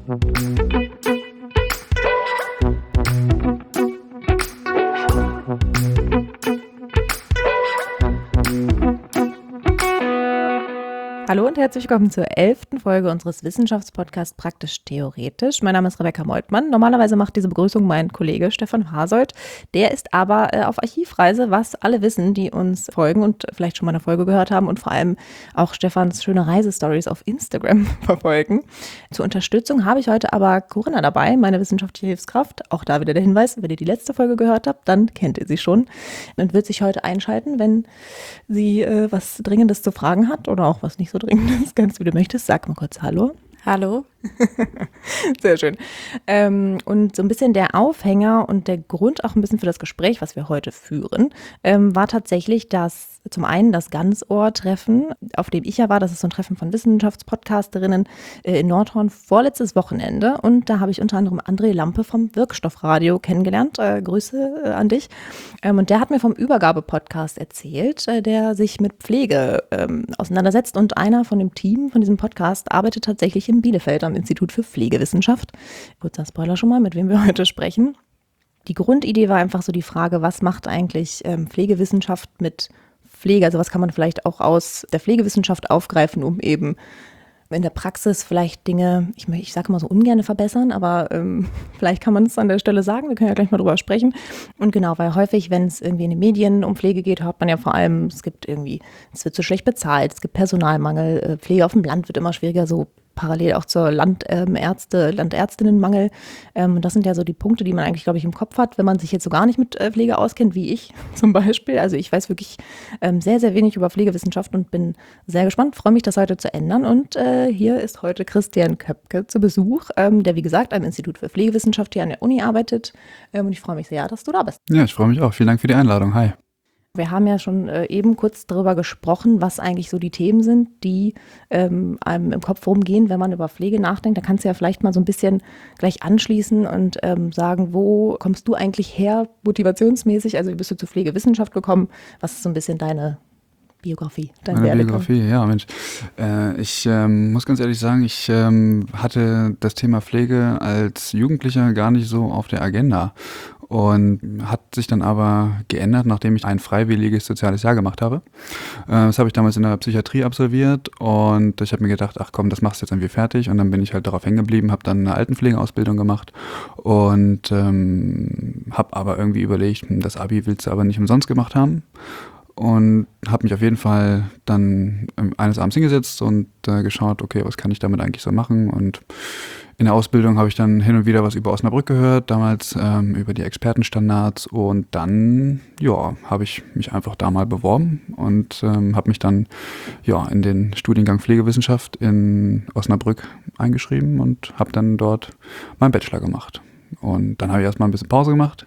Hallo und herzlich willkommen zur 11. Folge unseres Wissenschaftspodcasts Praktisch-Theoretisch. Mein Name ist Rebecca Meutmann. Normalerweise macht diese Begrüßung mein Kollege Stefan Hasold. Der ist aber auf Archivreise, was alle wissen, die uns folgen und vielleicht schon mal eine Folge gehört haben und vor allem auch Stefans schöne Reisestories auf Instagram verfolgen. Zur Unterstützung habe ich heute aber Corinna dabei, meine wissenschaftliche Hilfskraft. Auch da wieder der Hinweis, wenn ihr die letzte Folge gehört habt, dann kennt ihr sie schon und wird sich heute einschalten, wenn sie was Dringendes zu fragen hat oder auch was nicht so Dringendes, ganz wie du möchtest. Sag mal kurz Hallo. Hallo. Sehr schön. Und so ein bisschen der Aufhänger und der Grund auch ein bisschen für das Gespräch, was wir heute führen, war tatsächlich zum einen das Ganzohr-Treffen, auf dem ich ja war. Das ist so ein Treffen von Wissenschaftspodcasterinnen in Nordhorn vorletztes Wochenende. Und da habe ich unter anderem André Lampe vom Wirkstoffradio kennengelernt. Grüße an dich. Und der hat mir vom Übergabe-Podcast erzählt, der sich mit Pflege auseinandersetzt. Und einer von dem Team von diesem Podcast arbeitet tatsächlich in Bielefeld am Institut für Pflegewissenschaft. Kurzer Spoiler schon mal, mit wem wir heute sprechen. Die Grundidee war einfach so die Frage, was macht eigentlich Pflegewissenschaft mit Pflege? Also was kann man vielleicht auch aus der Pflegewissenschaft aufgreifen, um eben in der Praxis vielleicht Dinge, ich sage mal so ungern verbessern, aber vielleicht kann man es an der Stelle sagen, wir können ja gleich mal drüber sprechen. Und genau, weil häufig, wenn es irgendwie in den Medien um Pflege geht, hört man ja vor allem, es wird so schlecht bezahlt, es gibt Personalmangel, Pflege auf dem Land wird immer schwieriger, so parallel auch zur Landärztinnenmangel. Das sind ja so die Punkte, die man eigentlich, glaube ich, im Kopf hat, wenn man sich jetzt so gar nicht mit Pflege auskennt, wie ich zum Beispiel. Also ich weiß wirklich sehr, sehr wenig über Pflegewissenschaft und bin sehr gespannt, freue mich, das heute zu ändern. Und hier ist heute Christian Köpke zu Besuch, der, wie gesagt, am Institut für Pflegewissenschaft hier an der Uni arbeitet. Und ich freue mich sehr, dass du da bist. Ja, ich freue mich auch. Vielen Dank für die Einladung. Hi. Wir haben ja schon eben kurz darüber gesprochen, was eigentlich so die Themen sind, die einem im Kopf rumgehen, wenn man über Pflege nachdenkt. Da kannst du ja vielleicht mal so ein bisschen gleich anschließen und sagen, wo kommst du eigentlich her, motivationsmäßig? Also wie bist du zur Pflegewissenschaft gekommen? Was ist so ein bisschen deine Biografie, dein Werdegang? Biografie, ja Mensch. Ich muss ganz ehrlich sagen, ich hatte das Thema Pflege als Jugendlicher gar nicht so auf der Agenda. Und hat sich dann aber geändert, nachdem ich ein freiwilliges soziales Jahr gemacht habe. Das habe ich damals in der Psychiatrie absolviert und ich habe mir gedacht, ach komm, das machst du jetzt irgendwie fertig. Und dann bin ich halt darauf hängen geblieben, habe dann eine Altenpflegeausbildung gemacht und habe aber irgendwie überlegt, das Abi willst du aber nicht umsonst gemacht haben. Und habe mich auf jeden Fall dann eines Abends hingesetzt und geschaut, okay, was kann ich damit eigentlich so machen? Und in der Ausbildung habe ich dann hin und wieder was über Osnabrück gehört, damals über die Expertenstandards. Und dann, ja, habe ich mich einfach da mal beworben und habe mich dann in den Studiengang Pflegewissenschaft in Osnabrück eingeschrieben und habe dann dort meinen Bachelor gemacht. Und dann habe ich erstmal ein bisschen Pause gemacht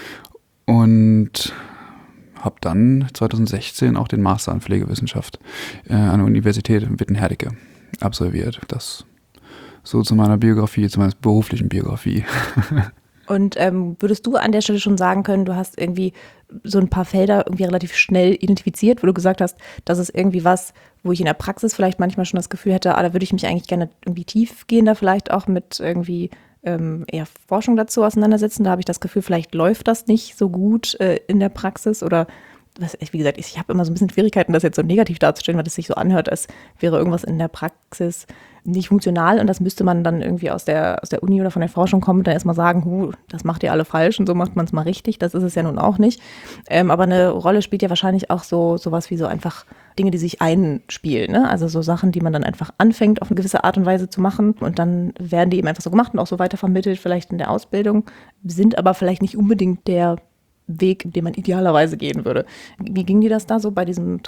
und habe dann 2016 auch den Master in Pflegewissenschaft an der Universität in Witten-Herdecke absolviert. Das so zu meiner Biografie, zu meiner beruflichen Biografie. Und würdest du an der Stelle schon sagen können, du hast irgendwie so ein paar Felder irgendwie relativ schnell identifiziert, wo du gesagt hast, das ist irgendwie was, wo ich in der Praxis vielleicht manchmal schon das Gefühl hätte, da würde ich mich eigentlich gerne irgendwie tiefgehender vielleicht auch mit irgendwie eher Forschung dazu auseinandersetzen. Da habe ich das Gefühl, vielleicht läuft das nicht so gut in der Praxis oder wie gesagt, ich habe immer so ein bisschen Schwierigkeiten, das jetzt so negativ darzustellen, weil das sich so anhört, als wäre irgendwas in der Praxis nicht funktional und das müsste man dann irgendwie aus der Uni oder von der Forschung kommen und dann erstmal sagen, das macht ihr alle falsch und so macht man es mal richtig. Das ist es ja nun auch nicht. Aber eine Rolle spielt ja wahrscheinlich auch sowas wie so einfach Dinge, die sich einspielen, ne? Also so Sachen, die man dann einfach anfängt, auf eine gewisse Art und Weise zu machen und dann werden die eben einfach so gemacht und auch so weitervermittelt, vielleicht in der Ausbildung, sind aber vielleicht nicht unbedingt der Weg, den man idealerweise gehen würde. Wie ging dir das da so bei diesem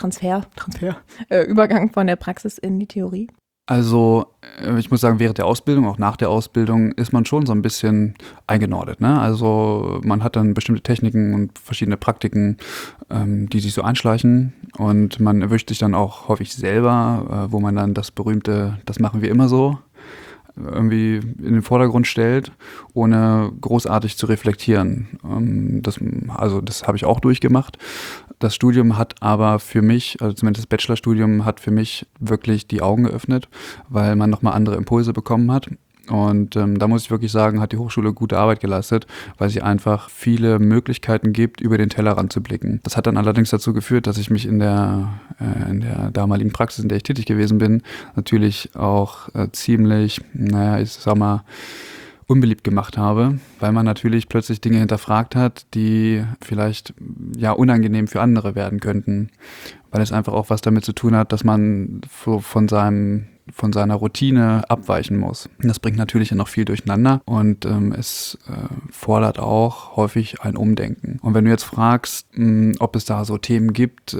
Übergang von der Praxis in die Theorie? Also ich muss sagen, während der Ausbildung, auch nach der Ausbildung, ist man schon so ein bisschen eingenordet, ne? Also man hat dann bestimmte Techniken und verschiedene Praktiken, die sich so einschleichen und man erwischt sich dann auch häufig selber, wo man dann das berühmte, das machen wir immer so, irgendwie in den Vordergrund stellt, ohne großartig zu reflektieren. Das habe ich auch durchgemacht. Das Studium hat aber für mich, also zumindest das Bachelorstudium, hat für mich wirklich die Augen geöffnet, weil man nochmal andere Impulse bekommen hat. Und da muss ich wirklich sagen, hat die Hochschule gute Arbeit geleistet, weil sie einfach viele Möglichkeiten gibt, über den Tellerrand zu blicken. Das hat dann allerdings dazu geführt, dass ich mich in der damaligen Praxis, in der ich tätig gewesen bin, natürlich auch ziemlich, ich sag mal, unbeliebt gemacht habe, weil man natürlich plötzlich Dinge hinterfragt hat, die vielleicht ja unangenehm für andere werden könnten, weil es einfach auch was damit zu tun hat, dass man von seiner Routine abweichen muss. Das bringt natürlich dann noch viel durcheinander und es fordert auch häufig ein Umdenken. Und wenn du jetzt fragst, ob es da so Themen gibt,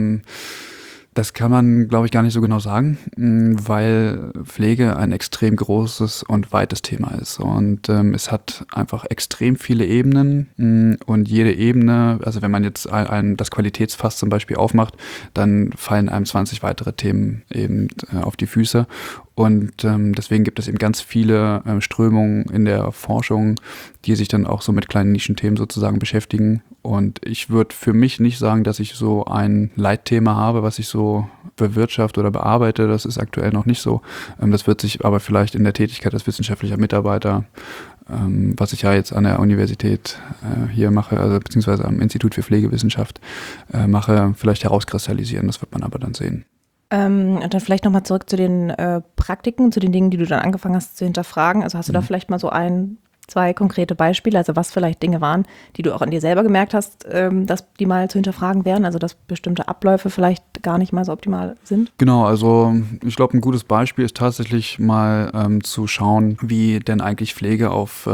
das kann man, glaube ich, gar nicht so genau sagen, weil Pflege ein extrem großes und weites Thema ist. Und es hat einfach extrem viele Ebenen und jede Ebene, also wenn man jetzt das Qualitätsfass zum Beispiel aufmacht, dann fallen einem 20 weitere Themen eben auf die Füße. Und deswegen gibt es eben ganz viele Strömungen in der Forschung, die sich dann auch so mit kleinen Nischenthemen sozusagen beschäftigen. Und ich würde für mich nicht sagen, dass ich so ein Leitthema habe, was ich so bewirtschafte oder bearbeite. Das ist aktuell noch nicht so. Das wird sich aber vielleicht in der Tätigkeit als wissenschaftlicher Mitarbeiter, was ich ja jetzt an der Universität hier mache, also beziehungsweise am Institut für Pflegewissenschaft mache, vielleicht herauskristallisieren. Das wird man aber dann sehen. Und dann vielleicht nochmal zurück zu den Praktiken, zu den Dingen, die du dann angefangen hast zu hinterfragen. Also hast du da vielleicht mal so zwei konkrete Beispiele, also was vielleicht Dinge waren, die du auch an dir selber gemerkt hast, dass die mal zu hinterfragen wären, also dass bestimmte Abläufe vielleicht gar nicht mal so optimal sind? Genau, also ich glaube, ein gutes Beispiel ist tatsächlich mal zu schauen, wie denn eigentlich Pflege auf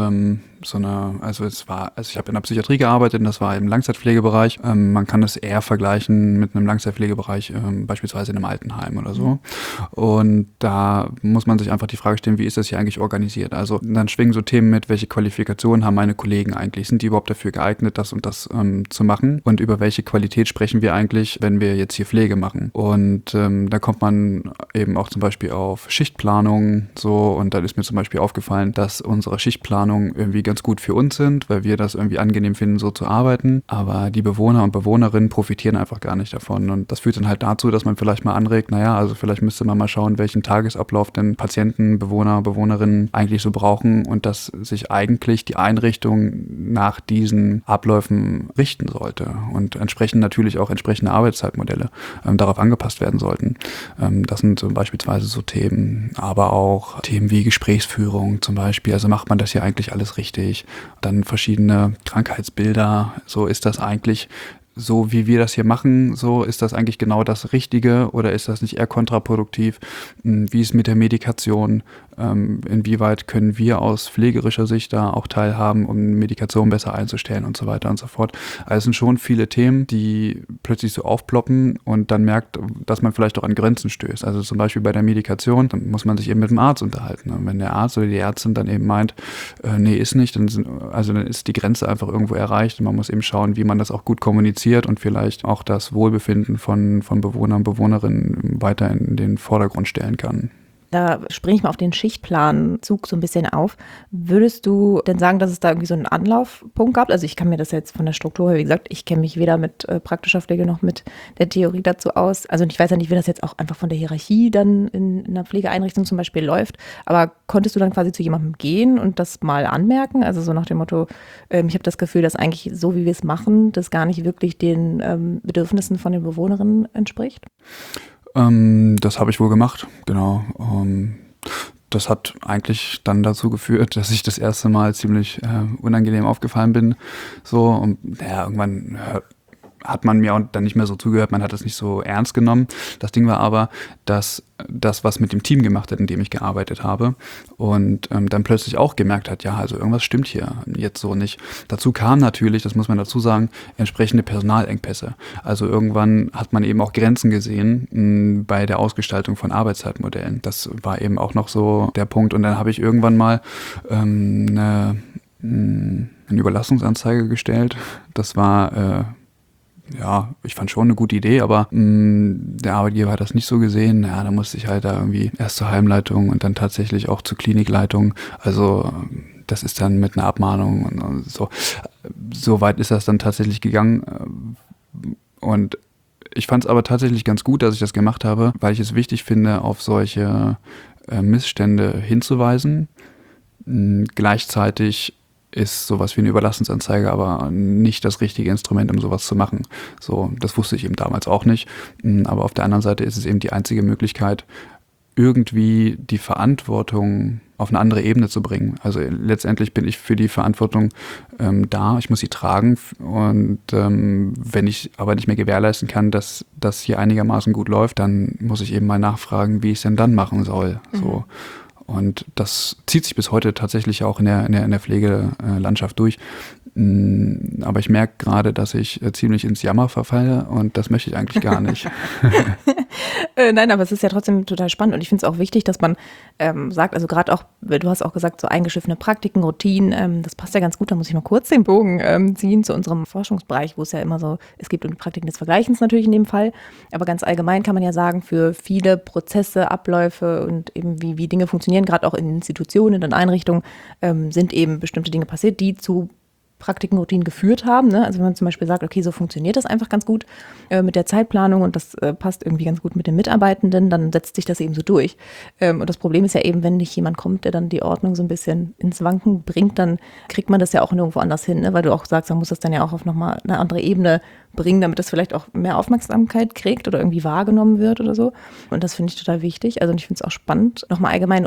also ich habe in der Psychiatrie gearbeitet und das war im Langzeitpflegebereich. Man kann das eher vergleichen mit einem Langzeitpflegebereich, beispielsweise in einem Altenheim oder so. Und da muss man sich einfach die Frage stellen, wie ist das hier eigentlich organisiert? Also dann schwingen so Themen mit, welche Qualifikationen haben meine Kollegen eigentlich? Sind die überhaupt dafür geeignet, das und das zu machen? Und über welche Qualität sprechen wir eigentlich, wenn wir jetzt hier Pflege machen? Und da kommt man eben auch zum Beispiel auf Schichtplanung so, und dann ist mir zum Beispiel aufgefallen, dass unsere Schichtplanung irgendwie ganz gut für uns sind, weil wir das irgendwie angenehm finden, so zu arbeiten. Aber die Bewohner und Bewohnerinnen profitieren einfach gar nicht davon. Und das führt dann halt dazu, dass man vielleicht mal anregt, also vielleicht müsste man mal schauen, welchen Tagesablauf denn Patienten, Bewohner, Bewohnerinnen eigentlich so brauchen und dass sich eigentlich die Einrichtung nach diesen Abläufen richten sollte und entsprechend natürlich auch entsprechende Arbeitszeitmodelle darauf angepasst werden sollten. Das sind so beispielsweise so Themen, aber auch Themen wie Gesprächsführung zum Beispiel. Also macht man das hier eigentlich alles richtig? Dann verschiedene Krankheitsbilder. So, ist das eigentlich so, wie wir das hier machen, so ist das eigentlich genau das Richtige oder ist das nicht eher kontraproduktiv? Wie ist mit der Medikation? Inwieweit können wir aus pflegerischer Sicht da auch teilhaben, um Medikation besser einzustellen und so weiter und so fort. Also es sind schon viele Themen, die plötzlich so aufploppen und dann merkt, dass man vielleicht auch an Grenzen stößt. Also zum Beispiel bei der Medikation, dann muss man sich eben mit dem Arzt unterhalten. Und wenn der Arzt oder die Ärztin dann eben meint, nee, ist nicht, dann ist die Grenze einfach irgendwo erreicht und man muss eben schauen, wie man das auch gut kommuniziert und vielleicht auch das Wohlbefinden von Bewohnern und Bewohnerinnen weiter in den Vordergrund stellen kann. Da springe ich mal auf den Schichtplanzug so ein bisschen auf. Würdest du denn sagen, dass es da irgendwie so einen Anlaufpunkt gab? Also ich kann mir das jetzt von der Struktur her, wie gesagt, ich kenne mich weder mit praktischer Pflege noch mit der Theorie dazu aus. Also ich weiß ja nicht, wie das jetzt auch einfach von der Hierarchie dann in einer Pflegeeinrichtung zum Beispiel läuft. Aber konntest du dann quasi zu jemandem gehen und das mal anmerken? Also so nach dem Motto, ich habe das Gefühl, dass eigentlich so, wie wir es machen, das gar nicht wirklich den Bedürfnissen von den Bewohnerinnen entspricht? Das habe ich wohl gemacht, genau. Das hat eigentlich dann dazu geführt, dass ich das erste Mal ziemlich unangenehm aufgefallen bin. So, und irgendwann hat man mir auch dann nicht mehr so zugehört, man hat das nicht so ernst genommen. Das Ding war aber, dass das, was mit dem Team gemacht hat, in dem ich gearbeitet habe und dann plötzlich auch gemerkt hat, also irgendwas stimmt hier jetzt so nicht. Dazu kam natürlich, das muss man dazu sagen, entsprechende Personalengpässe. Also irgendwann hat man eben auch Grenzen gesehen bei der Ausgestaltung von Arbeitszeitmodellen. Das war eben auch noch so der Punkt und dann habe ich irgendwann mal eine Überlastungsanzeige gestellt. Das war ich fand schon eine gute Idee, aber der Arbeitgeber hat das nicht so gesehen. Da musste ich halt da irgendwie erst zur Heimleitung und dann tatsächlich auch zur Klinikleitung. Also das ist dann mit einer Abmahnung und so. So weit ist das dann tatsächlich gegangen. Und ich fand es aber tatsächlich ganz gut, dass ich das gemacht habe, weil ich es wichtig finde, auf solche Missstände hinzuweisen. Gleichzeitig ist sowas wie eine Überlassungsanzeige aber nicht das richtige Instrument, um sowas zu machen. So, das wusste ich eben damals auch nicht. Aber auf der anderen Seite ist es eben die einzige Möglichkeit, irgendwie die Verantwortung auf eine andere Ebene zu bringen. Also letztendlich bin ich für die Verantwortung da, ich muss sie tragen und wenn ich aber nicht mehr gewährleisten kann, dass das hier einigermaßen gut läuft, dann muss ich eben mal nachfragen, wie ich es denn dann machen soll. So. Und das zieht sich bis heute tatsächlich auch in der Pflegelandschaft durch. Aber ich merke gerade, dass ich ziemlich ins Jammer verfalle und das möchte ich eigentlich gar nicht. Nein, aber es ist ja trotzdem total spannend und ich finde es auch wichtig, dass man sagt, also gerade auch, du hast auch gesagt, so eingeschiffene Praktiken, Routinen, das passt ja ganz gut, da muss ich mal kurz den Bogen ziehen zu unserem Forschungsbereich, wo es ja immer so, es gibt Praktiken des Vergleichens natürlich in dem Fall, aber ganz allgemein kann man ja sagen, für viele Prozesse, Abläufe und eben wie Dinge funktionieren, gerade auch in Institutionen, in Einrichtungen, sind eben bestimmte Dinge passiert, die zu Praktiken, Routinen geführt haben. Ne? Also wenn man zum Beispiel sagt, okay, so funktioniert das einfach ganz gut mit der Zeitplanung und das passt irgendwie ganz gut mit den Mitarbeitenden, dann setzt sich das eben so durch. Und das Problem ist ja eben, wenn nicht jemand kommt, der dann die Ordnung so ein bisschen ins Wanken bringt, dann kriegt man das ja auch nirgendwo anders hin, ne? Weil du auch sagst, man muss das dann ja auch auf nochmal eine andere Ebene bringen, damit das vielleicht auch mehr Aufmerksamkeit kriegt oder irgendwie wahrgenommen wird oder so. Und das finde ich total wichtig. Also und ich finde es auch spannend, nochmal allgemein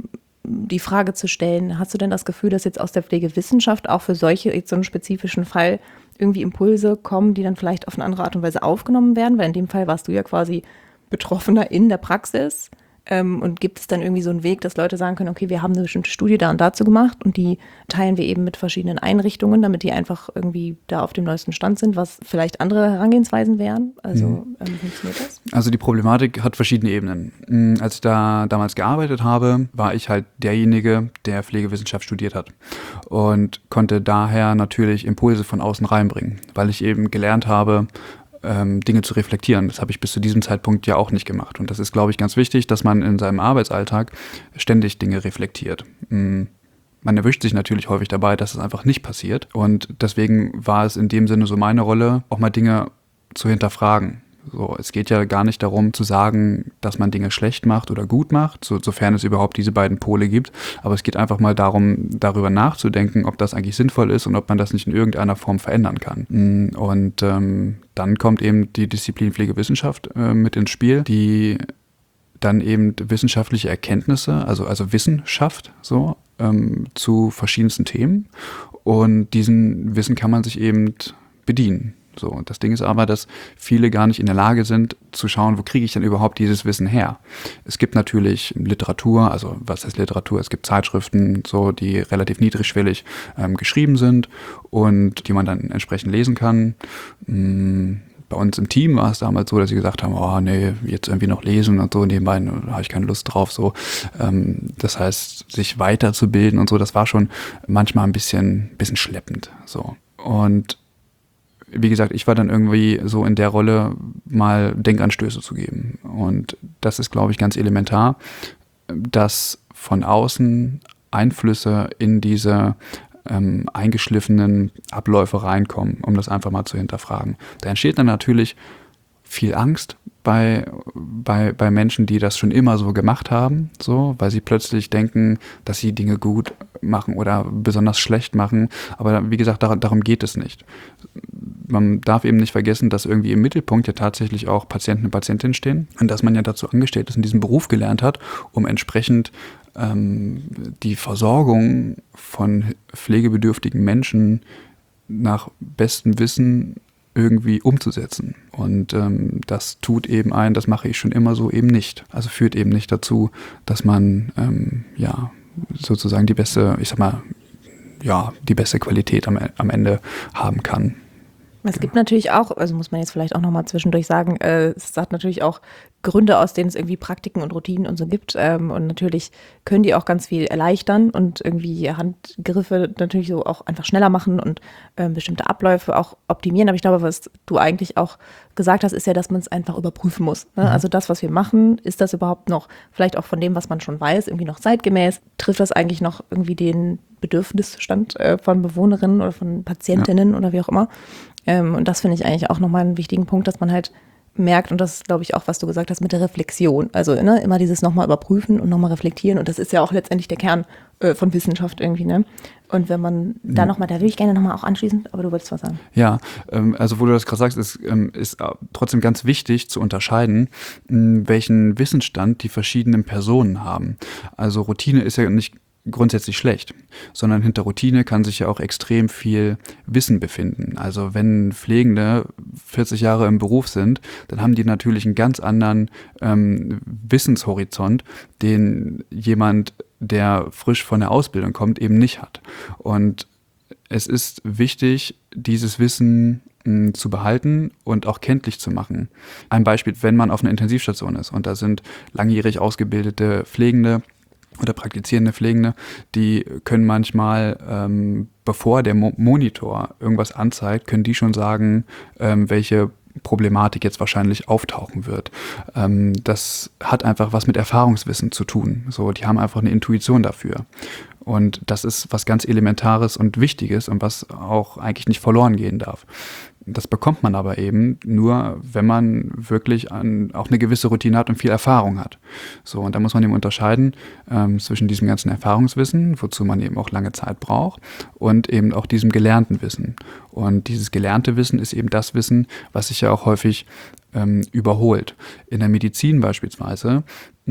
die Frage zu stellen, hast du denn das Gefühl, dass jetzt aus der Pflegewissenschaft auch für so einen spezifischen Fall irgendwie Impulse kommen, die dann vielleicht auf eine andere Art und Weise aufgenommen werden? Weil in dem Fall warst du ja quasi Betroffener in der Praxis. Und gibt es dann irgendwie so einen Weg, dass Leute sagen können, okay, wir haben eine bestimmte Studie da und dazu gemacht und die teilen wir eben mit verschiedenen Einrichtungen, damit die einfach irgendwie da auf dem neuesten Stand sind, was vielleicht andere Herangehensweisen wären? Also funktioniert das? Also die Problematik hat verschiedene Ebenen. Als ich da damals gearbeitet habe, war ich halt derjenige, der Pflegewissenschaft studiert hat und konnte daher natürlich Impulse von außen reinbringen, weil ich eben gelernt habe, Dinge zu reflektieren. Das habe ich bis zu diesem Zeitpunkt ja auch nicht gemacht. Und das ist, glaube ich, ganz wichtig, dass man in seinem Arbeitsalltag ständig Dinge reflektiert. Man erwischt sich natürlich häufig dabei, dass es einfach nicht passiert. Und deswegen war es in dem Sinne so meine Rolle, auch mal Dinge zu hinterfragen. So, es geht ja gar nicht darum zu sagen, dass man Dinge schlecht macht oder gut macht, sofern es überhaupt diese beiden Pole gibt. Aber es geht einfach mal darum, darüber nachzudenken, ob das eigentlich sinnvoll ist und ob man das nicht in irgendeiner Form verändern kann. Und dann kommt eben die Disziplin Pflegewissenschaft mit ins Spiel, die dann eben wissenschaftliche Erkenntnisse, also Wissen schafft, so zu verschiedensten Themen. Und diesen Wissen kann man sich eben bedienen. So, und das Ding ist aber, dass viele gar nicht in der Lage sind, zu schauen, wo kriege ich denn überhaupt dieses Wissen her? Es gibt natürlich Literatur, also was heißt Literatur? Es gibt Zeitschriften, so, die relativ niedrigschwellig geschrieben sind und die man dann entsprechend lesen kann. Bei uns im Team war es damals so, dass sie gesagt haben, oh nee, jetzt irgendwie noch lesen und so, nebenbei habe ich keine Lust drauf. So. Das heißt, sich weiterzubilden und so, das war schon manchmal ein bisschen schleppend. So. Und wie gesagt, ich war dann irgendwie so in der Rolle, mal Denkanstöße zu geben. Und das ist, glaube ich, ganz elementar, dass von außen Einflüsse in diese eingeschliffenen Abläufe reinkommen, um das einfach mal zu hinterfragen. Da entsteht dann natürlich viel Angst bei Menschen, die das schon immer so gemacht haben, so, weil sie plötzlich denken, dass sie Dinge gut machen oder besonders schlecht machen. Aber wie gesagt, darum geht es nicht. Man darf eben nicht vergessen, dass irgendwie im Mittelpunkt ja tatsächlich auch Patienten und Patientinnen stehen und dass man ja dazu angestellt ist und diesen Beruf gelernt hat, um entsprechend die Versorgung von pflegebedürftigen Menschen nach bestem Wissen irgendwie umzusetzen. Und das tut eben das mache ich schon immer so eben nicht. Also führt eben nicht dazu, dass man sozusagen die beste, die beste Qualität am Ende haben kann. Es gibt natürlich auch, also muss man jetzt vielleicht auch nochmal zwischendurch sagen, es hat natürlich auch Gründe, aus denen es irgendwie Praktiken und Routinen und so gibt. Und natürlich können die auch ganz viel erleichtern und irgendwie Handgriffe natürlich so auch einfach schneller machen und bestimmte Abläufe auch optimieren. Aber ich glaube, was du eigentlich auch gesagt hast, ist ja, dass man es einfach überprüfen muss. Ne? Also das, was wir machen, ist das überhaupt noch, vielleicht auch von dem, was man schon weiß, irgendwie noch zeitgemäß? Trifft das eigentlich noch irgendwie den Bedürfnisstand von Bewohnerinnen oder von Patientinnen oder wie auch immer? Und das finde ich eigentlich auch nochmal einen wichtigen Punkt, dass man halt merkt, und das ist, glaube ich, auch, was du gesagt hast mit der Reflexion. Also immer dieses nochmal überprüfen und nochmal reflektieren. Und das ist ja auch letztendlich der Kern von Wissenschaft irgendwie. Ne? Und wenn man da nochmal, da will ich gerne nochmal auch anschließen, aber du wolltest was sagen. Ja, also wo du das gerade sagst, ist trotzdem ganz wichtig zu unterscheiden, welchen Wissensstand die verschiedenen Personen haben. Also Routine ist ja nicht grundsätzlich schlecht, sondern hinter Routine kann sich ja auch extrem viel Wissen befinden. Also wenn Pflegende 40 Jahre im Beruf sind, dann haben die natürlich einen ganz anderen Wissenshorizont, den jemand, der frisch von der Ausbildung kommt, eben nicht hat. Und es ist wichtig, dieses Wissen zu behalten und auch kenntlich zu machen. Ein Beispiel, wenn man auf einer Intensivstation ist und da sind langjährig ausgebildete Pflegende oder praktizierende Pflegende, die können manchmal, bevor der Monitor irgendwas anzeigt, können die schon sagen, welche Problematik jetzt wahrscheinlich auftauchen wird. Das hat einfach was mit Erfahrungswissen zu tun. So, die haben einfach eine Intuition dafür. Und das ist was ganz Elementares und Wichtiges und was auch eigentlich nicht verloren gehen darf. Das bekommt man aber eben nur, wenn man wirklich auch eine gewisse Routine hat und viel Erfahrung hat. So, und da muss man eben unterscheiden zwischen diesem ganzen Erfahrungswissen, wozu man eben auch lange Zeit braucht, und eben auch diesem gelernten Wissen. Und dieses gelernte Wissen ist eben das Wissen, was sich ja auch häufig überholt. In der Medizin beispielsweise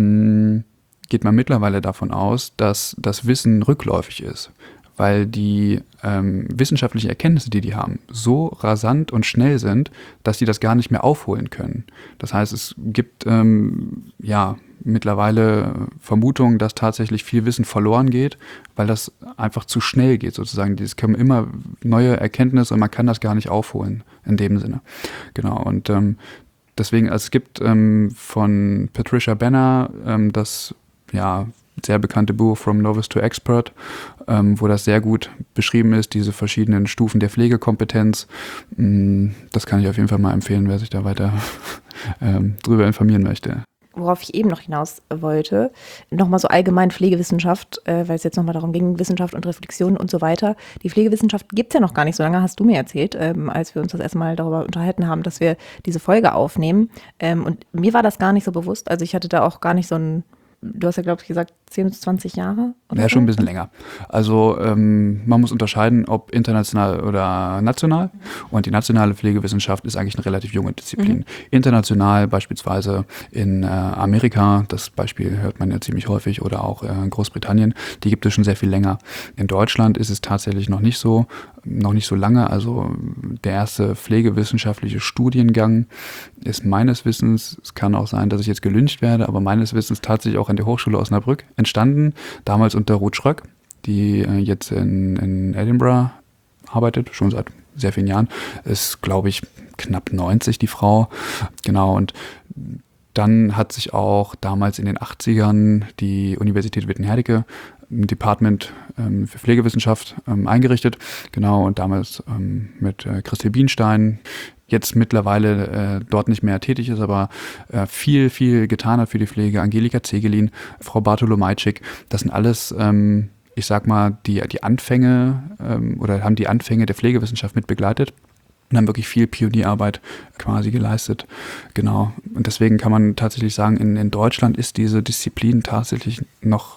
geht man mittlerweile davon aus, dass das Wissen rückläufig ist, weil die wissenschaftlichen Erkenntnisse, die haben, so rasant und schnell sind, dass die das gar nicht mehr aufholen können. Das heißt, es gibt mittlerweile Vermutungen, dass tatsächlich viel Wissen verloren geht, weil das einfach zu schnell geht sozusagen. Es kommen immer neue Erkenntnisse und man kann das gar nicht aufholen in dem Sinne. Genau, und deswegen, also es gibt von Patricia Benner das sehr bekannte Buch From Novice to Expert, wo das sehr gut beschrieben ist, diese verschiedenen Stufen der Pflegekompetenz. Das kann ich auf jeden Fall mal empfehlen, wer sich da weiter drüber informieren möchte. Worauf ich eben noch hinaus wollte, nochmal so allgemein Pflegewissenschaft, weil es jetzt nochmal darum ging, Wissenschaft und Reflexion und so weiter. Die Pflegewissenschaft gibt es ja noch gar nicht so lange, hast du mir erzählt, als wir uns das erste Mal darüber unterhalten haben, dass wir diese Folge aufnehmen. Und mir war das gar nicht so bewusst, also ich hatte da auch gar nicht so ein, du hast ja, glaube ich, gesagt, 10 bis 20 Jahre? Oder ja, so? schon ein bisschen länger. Also man muss unterscheiden, ob international oder national. Und die nationale Pflegewissenschaft ist eigentlich eine relativ junge Disziplin. International beispielsweise in Amerika, das Beispiel hört man ja ziemlich häufig, oder auch in Großbritannien, die gibt es schon sehr viel länger. In Deutschland ist es tatsächlich noch nicht so lange. Also der erste pflegewissenschaftliche Studiengang ist meines Wissens, es kann auch sein, dass ich jetzt gelyncht werde, aber meines Wissens tatsächlich auch an der Hochschule Osnabrück entstanden, damals unter Ruth Schröck, die jetzt in Edinburgh arbeitet, schon seit sehr vielen Jahren, ist, glaube ich, knapp 90, die Frau. Genau, und dann hat sich auch damals in den 80ern die Universität Witten-Herdecke ein Department für Pflegewissenschaft eingerichtet. Genau, und damals mit Christel Bienstein, jetzt mittlerweile dort nicht mehr tätig ist, aber viel, viel getan hat für die Pflege. Angelika Zegelin, Frau Bartolomajczyk, das sind alles, ich sag mal, die Anfänge oder haben die Anfänge der Pflegewissenschaft mit begleitet und haben wirklich viel Pionierarbeit quasi geleistet. Genau. Und deswegen kann man tatsächlich sagen, in Deutschland ist diese Disziplin tatsächlich noch,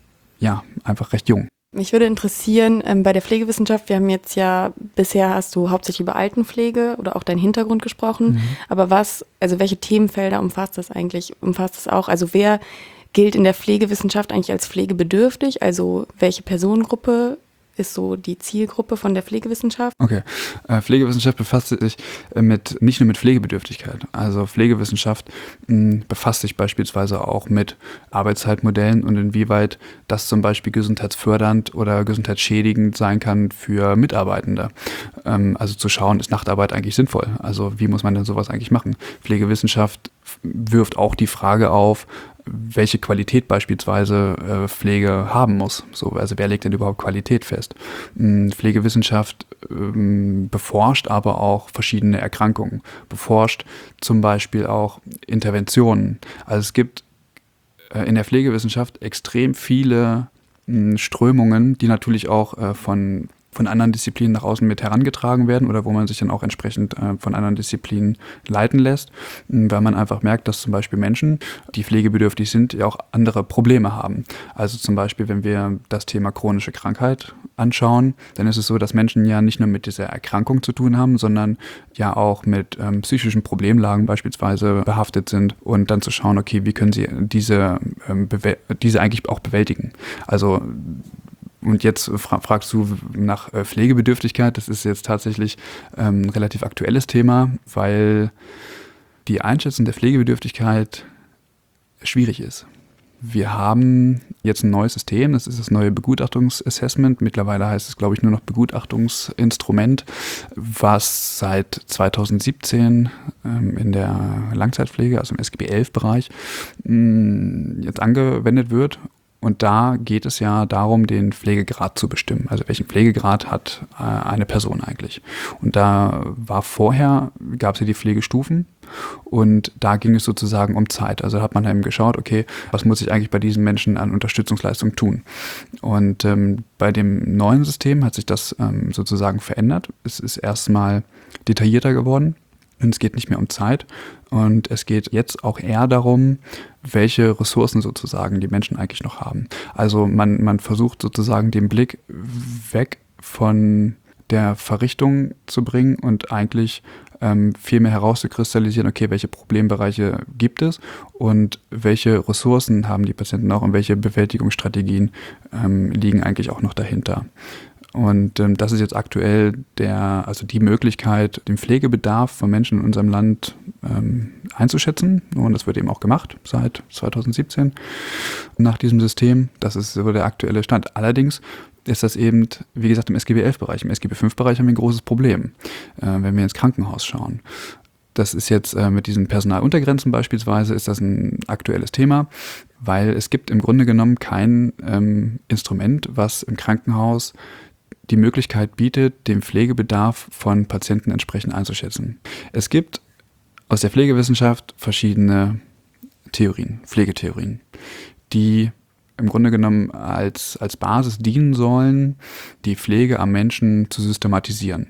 einfach recht jung. Mich würde interessieren, bei der Pflegewissenschaft, wir haben jetzt ja, bisher hast du hauptsächlich über Altenpflege oder auch deinen Hintergrund gesprochen, aber welche Themenfelder umfasst das eigentlich? Umfasst das auch? Also wer gilt in der Pflegewissenschaft eigentlich als pflegebedürftig? Also welche Personengruppe ist so die Zielgruppe von der Pflegewissenschaft? Okay, Pflegewissenschaft befasst sich nicht nur mit Pflegebedürftigkeit. Also Pflegewissenschaft befasst sich beispielsweise auch mit Arbeitszeitmodellen und inwieweit das zum Beispiel gesundheitsfördernd oder gesundheitsschädigend sein kann für Mitarbeitende. Also zu schauen, ist Nachtarbeit eigentlich sinnvoll? Also wie muss man denn sowas eigentlich machen? Pflegewissenschaft wirft auch die Frage auf, welche Qualität beispielsweise Pflege haben muss. So, also wer legt denn überhaupt Qualität fest? Pflegewissenschaft beforscht aber auch verschiedene Erkrankungen, beforscht zum Beispiel auch Interventionen. Also es gibt in der Pflegewissenschaft extrem viele Strömungen, die natürlich auch von von anderen Disziplinen nach außen mit herangetragen werden oder wo man sich dann auch entsprechend von anderen Disziplinen leiten lässt, weil man einfach merkt, dass zum Beispiel Menschen, die pflegebedürftig sind, ja auch andere Probleme haben. Also zum Beispiel, wenn wir das Thema chronische Krankheit anschauen, dann ist es so, dass Menschen ja nicht nur mit dieser Erkrankung zu tun haben, sondern ja auch mit psychischen Problemlagen beispielsweise behaftet sind und dann zu schauen, okay, wie können sie diese eigentlich auch bewältigen. Also und jetzt fragst du nach Pflegebedürftigkeit. Das ist jetzt tatsächlich ein relativ aktuelles Thema, weil die Einschätzung der Pflegebedürftigkeit schwierig ist. Wir haben jetzt ein neues System, das ist das neue Begutachtungsassessment. Mittlerweile heißt es, glaube ich, nur noch Begutachtungsinstrument, was seit 2017 in der Langzeitpflege, also im SGB-11-Bereich, jetzt angewendet wird. Und da geht es ja darum, den Pflegegrad zu bestimmen. Also welchen Pflegegrad hat eine Person eigentlich? Und da gab es ja die Pflegestufen und da ging es sozusagen um Zeit. Also da hat man eben geschaut, okay, was muss ich eigentlich bei diesen Menschen an Unterstützungsleistung tun? Und bei dem neuen System hat sich das sozusagen verändert. Es ist erstmal detaillierter geworden. Und es geht nicht mehr um Zeit und es geht jetzt auch eher darum, welche Ressourcen sozusagen die Menschen eigentlich noch haben. Also man versucht sozusagen den Blick weg von der Verrichtung zu bringen und eigentlich viel mehr herauszukristallisieren, okay, welche Problembereiche gibt es und welche Ressourcen haben die Patienten noch und welche Bewältigungsstrategien liegen eigentlich auch noch dahinter. Und das ist jetzt aktuell die Möglichkeit, den Pflegebedarf von Menschen in unserem Land einzuschätzen. Und das wird eben auch gemacht seit 2017 nach diesem System. Das ist so der aktuelle Stand. Allerdings ist das eben, wie gesagt, im SGB-11-Bereich. Im SGB-5-Bereich haben wir ein großes Problem, wenn wir ins Krankenhaus schauen. Das ist jetzt mit diesen Personaluntergrenzen beispielsweise, ist das ein aktuelles Thema, weil es gibt im Grunde genommen kein Instrument, was im Krankenhaus die Möglichkeit bietet, den Pflegebedarf von Patienten entsprechend einzuschätzen. Es gibt aus der Pflegewissenschaft verschiedene Theorien, Pflegetheorien, die im Grunde genommen als Basis dienen sollen, die Pflege am Menschen zu systematisieren.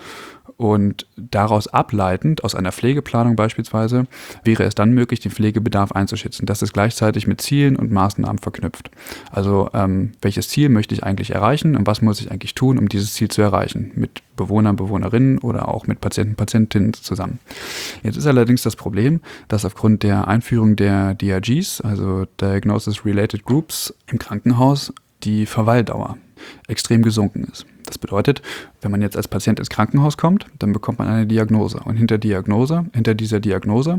Und daraus ableitend, aus einer Pflegeplanung beispielsweise, wäre es dann möglich, den Pflegebedarf einzuschätzen. Das ist gleichzeitig mit Zielen und Maßnahmen verknüpft. Also welches Ziel möchte ich eigentlich erreichen und was muss ich eigentlich tun, um dieses Ziel zu erreichen? Mit Bewohnern, Bewohnerinnen oder auch mit Patienten, Patientinnen zusammen. Jetzt ist allerdings das Problem, dass aufgrund der Einführung der DRGs, also Diagnosis Related Groups im Krankenhaus, die Verweildauer extrem gesunken ist. Das bedeutet, wenn man jetzt als Patient ins Krankenhaus kommt, dann bekommt man eine Diagnose. Und hinter dieser Diagnose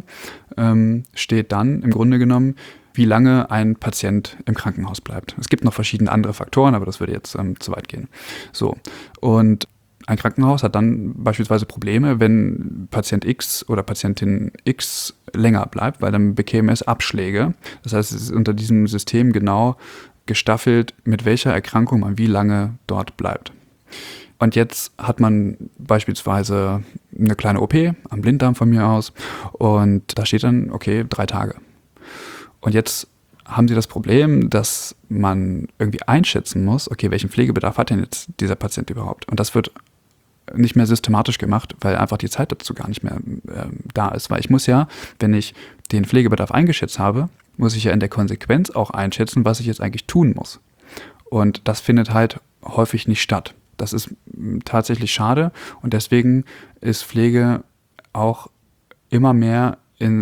steht dann im Grunde genommen, wie lange ein Patient im Krankenhaus bleibt. Es gibt noch verschiedene andere Faktoren, aber das würde jetzt zu weit gehen. So, und ein Krankenhaus hat dann beispielsweise Probleme, wenn Patient X oder Patientin X länger bleibt, weil dann bekäme es Abschläge. Das heißt, es ist unter diesem System genau gestaffelt, mit welcher Erkrankung man wie lange dort bleibt. Und jetzt hat man beispielsweise eine kleine OP am Blinddarm von mir aus und da steht dann, okay, 3 Tage. Und jetzt haben sie das Problem, dass man irgendwie einschätzen muss, okay, welchen Pflegebedarf hat denn jetzt dieser Patient überhaupt? Und das wird nicht mehr systematisch gemacht, weil einfach die Zeit dazu gar nicht mehr da ist. Weil ich muss ja, wenn ich den Pflegebedarf eingeschätzt habe, muss ich ja in der Konsequenz auch einschätzen, was ich jetzt eigentlich tun muss. Und das findet halt häufig nicht statt. Das ist tatsächlich schade und deswegen ist Pflege auch immer mehr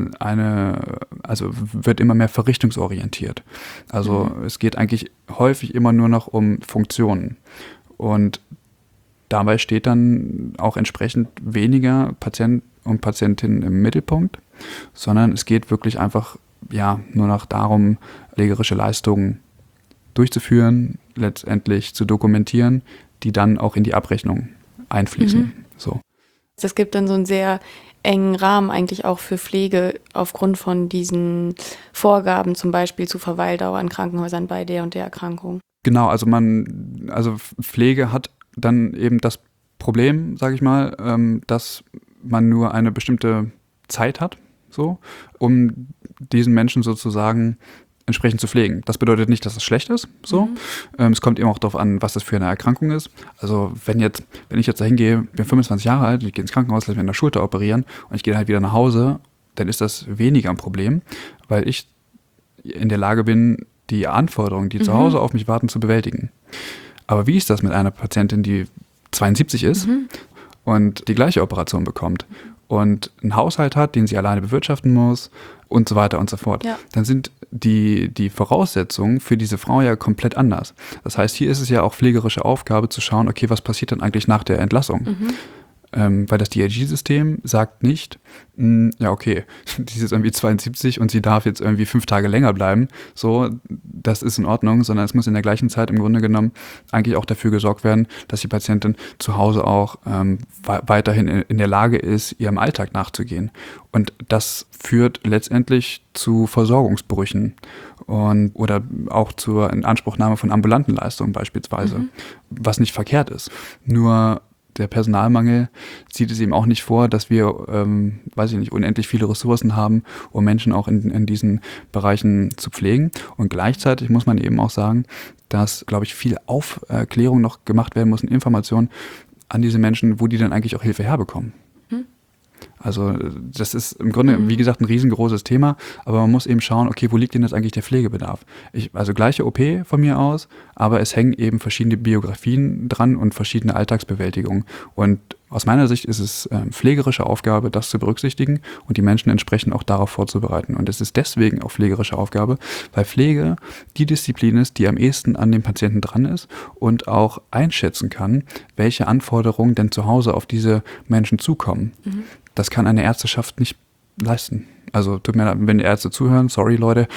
wird immer mehr verrichtungsorientiert. Also es geht eigentlich häufig immer nur noch um Funktionen. Und dabei steht dann auch entsprechend weniger Patient und Patientin im Mittelpunkt, sondern es geht wirklich einfach nur noch darum, pflegerische Leistungen durchzuführen, letztendlich zu dokumentieren, die dann auch in die Abrechnung einfließen. So. Es gibt dann so einen sehr engen Rahmen eigentlich auch für Pflege aufgrund von diesen Vorgaben, zum Beispiel zu Verweildauer in Krankenhäusern bei der und der Erkrankung. Genau, also Pflege hat dann eben das Problem, sage ich mal, dass man nur eine bestimmte Zeit hat, so, um diesen Menschen sozusagen entsprechend zu pflegen. Das bedeutet nicht, dass es schlecht ist. So. Es kommt eben auch darauf an, was das für eine Erkrankung ist. Also wenn ich jetzt da hingehe, bin 25 Jahre alt, ich gehe ins Krankenhaus, lasse mir an der Schulter operieren und ich gehe halt wieder nach Hause, dann ist das weniger ein Problem, weil ich in der Lage bin, die Anforderungen, die zu Hause auf mich warten, zu bewältigen. Aber wie ist das mit einer Patientin, die 72 ist und die gleiche Operation bekommt und einen Haushalt hat, den sie alleine bewirtschaften muss und so weiter und so fort? Ja. Dann sind die Voraussetzungen für diese Frau ja komplett anders. Das heißt, hier ist es ja auch pflegerische Aufgabe zu schauen, okay, was passiert dann eigentlich nach der Entlassung? Weil das DRG-System sagt nicht, ja okay, die ist jetzt irgendwie 72 und sie darf jetzt irgendwie 5 Tage länger bleiben, so, das ist in Ordnung, sondern es muss in der gleichen Zeit im Grunde genommen eigentlich auch dafür gesorgt werden, dass die Patientin zu Hause auch weiterhin in der Lage ist, ihrem Alltag nachzugehen. Und das führt letztendlich zu Versorgungsbrüchen oder auch zur Inanspruchnahme von ambulanten Leistungen beispielsweise, was nicht verkehrt ist. Nur der Personalmangel sieht es eben auch nicht vor, dass wir, unendlich viele Ressourcen haben, um Menschen auch in diesen Bereichen zu pflegen. Und gleichzeitig muss man eben auch sagen, dass, glaube ich, viel Aufklärung noch gemacht werden muss und Informationen an diese Menschen, wo die dann eigentlich auch Hilfe herbekommen. Also das ist im Grunde, wie gesagt, ein riesengroßes Thema, aber man muss eben schauen, okay, wo liegt denn jetzt eigentlich der Pflegebedarf? Also gleiche OP von mir aus, aber es hängen eben verschiedene Biografien dran und verschiedene Alltagsbewältigungen. Und aus meiner Sicht ist es pflegerische Aufgabe, das zu berücksichtigen und die Menschen entsprechend auch darauf vorzubereiten. Und es ist deswegen auch pflegerische Aufgabe, weil Pflege die Disziplin ist, die am ehesten an dem Patienten dran ist und auch einschätzen kann, welche Anforderungen denn zu Hause auf diese Menschen zukommen. Das kann eine Ärzteschaft nicht leisten. Also tut mir leid, wenn die Ärzte zuhören, sorry Leute,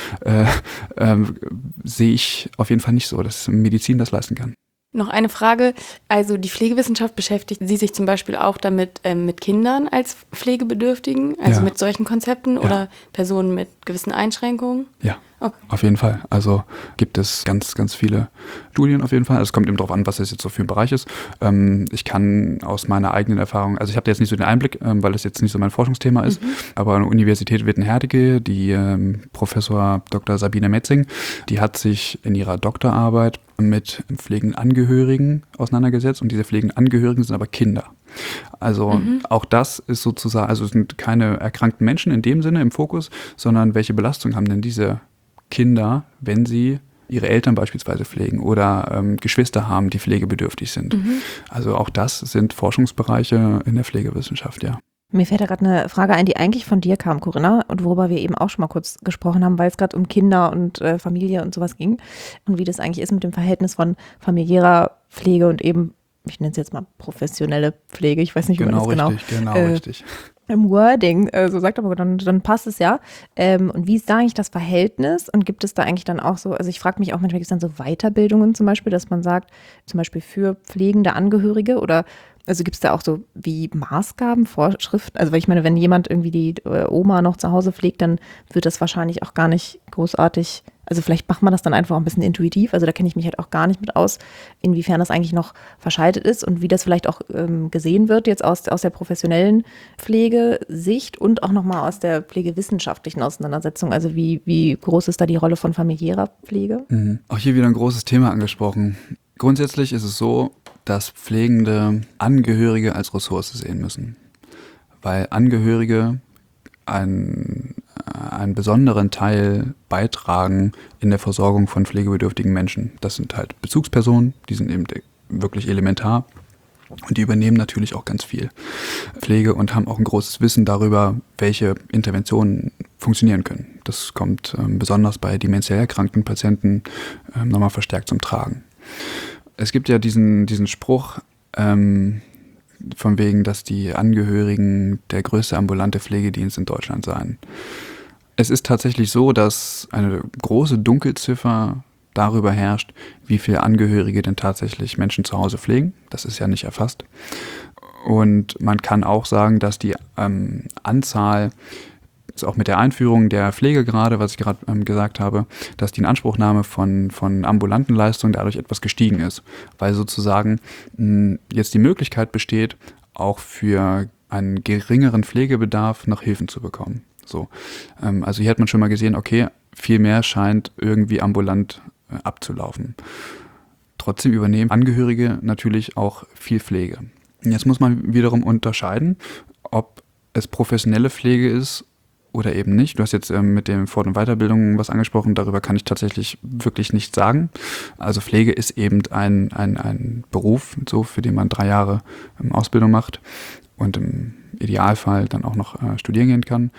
sehe ich auf jeden Fall nicht so, dass Medizin das leisten kann. Noch eine Frage. Also die Pflegewissenschaft beschäftigt sie sich zum Beispiel auch damit mit Kindern als Pflegebedürftigen, also mit solchen Konzepten oder Personen mit gewissen Einschränkungen? Ja, okay. Auf jeden Fall. Also gibt es ganz, ganz viele Studien auf jeden Fall. Es kommt eben darauf an, was das jetzt so für ein Bereich ist. Ich kann aus meiner eigenen Erfahrung, also ich habe da jetzt nicht so den Einblick, weil das jetzt nicht so mein Forschungsthema ist, aber an der Universität Witten-Herdecke, die Professor Dr. Sabine Metzing, die hat sich in ihrer Doktorarbeit mit pflegenden Angehörigen auseinandergesetzt und diese pflegenden Angehörigen sind aber Kinder. Also auch das ist sozusagen, also es sind keine erkrankten Menschen in dem Sinne im Fokus, sondern welche Belastung haben denn diese Kinder, wenn sie ihre Eltern beispielsweise pflegen oder Geschwister haben, die pflegebedürftig sind. Also auch das sind Forschungsbereiche in der Pflegewissenschaft, ja. Mir fällt da gerade eine Frage ein, die eigentlich von dir kam, Corinna, und worüber wir eben auch schon mal kurz gesprochen haben, weil es gerade um Kinder und Familie und sowas ging und wie das eigentlich ist mit dem Verhältnis von familiärer Pflege und eben, ich nenne es jetzt mal professionelle Pflege, ich weiß nicht, wie man das Genau richtig. Im Wording, so sagt aber, dann passt es ja. Und wie ist da eigentlich das Verhältnis und gibt es da eigentlich dann auch so, also ich frage mich auch manchmal, gibt es dann so Weiterbildungen zum Beispiel, dass man sagt, zum Beispiel für pflegende Angehörige oder also gibt es da auch so wie Maßgaben, Vorschriften? Also weil ich meine, wenn jemand irgendwie die Oma noch zu Hause pflegt, dann wird das wahrscheinlich auch gar nicht großartig, also vielleicht macht man das dann einfach auch ein bisschen intuitiv, also da kenne ich mich halt auch gar nicht mit aus, inwiefern das eigentlich noch verschaltet ist und wie das vielleicht auch gesehen wird jetzt aus der professionellen Pflegesicht und auch nochmal aus der pflegewissenschaftlichen Auseinandersetzung, also wie groß ist da die Rolle von familiärer Pflege? Auch hier wieder ein großes Thema angesprochen. Grundsätzlich ist es so, dass pflegende Angehörige als Ressource sehen müssen, weil Angehörige einen besonderen Teil beitragen in der Versorgung von pflegebedürftigen Menschen. Das sind halt Bezugspersonen, die sind eben wirklich elementar und die übernehmen natürlich auch ganz viel Pflege und haben auch ein großes Wissen darüber, welche Interventionen funktionieren können. Das kommt besonders bei dementiell erkrankten Patienten nochmal verstärkt zum Tragen. Es gibt ja diesen Spruch von wegen, dass die Angehörigen der größte ambulante Pflegedienst in Deutschland seien. Es ist tatsächlich so, dass eine große Dunkelziffer darüber herrscht, wie viele Angehörige denn tatsächlich Menschen zu Hause pflegen. Das ist ja nicht erfasst. Und man kann auch sagen, dass die Anzahl, auch mit der Einführung der Pflege gerade, was ich gerade gesagt habe, dass die Inanspruchnahme von ambulanten Leistungen dadurch etwas gestiegen ist, weil sozusagen jetzt die Möglichkeit besteht, auch für einen geringeren Pflegebedarf noch Hilfen zu bekommen. So. Also hier hat man schon mal gesehen, okay, viel mehr scheint irgendwie ambulant abzulaufen. Trotzdem übernehmen Angehörige natürlich auch viel Pflege. Jetzt muss man wiederum unterscheiden, ob es professionelle Pflege ist oder eben nicht. Du hast jetzt mit dem Fort- und Weiterbildung was angesprochen, darüber kann ich tatsächlich wirklich nichts sagen. Also Pflege ist eben ein Beruf, so, für den man 3 Jahre Ausbildung macht und im Idealfall dann auch noch studieren gehen kann.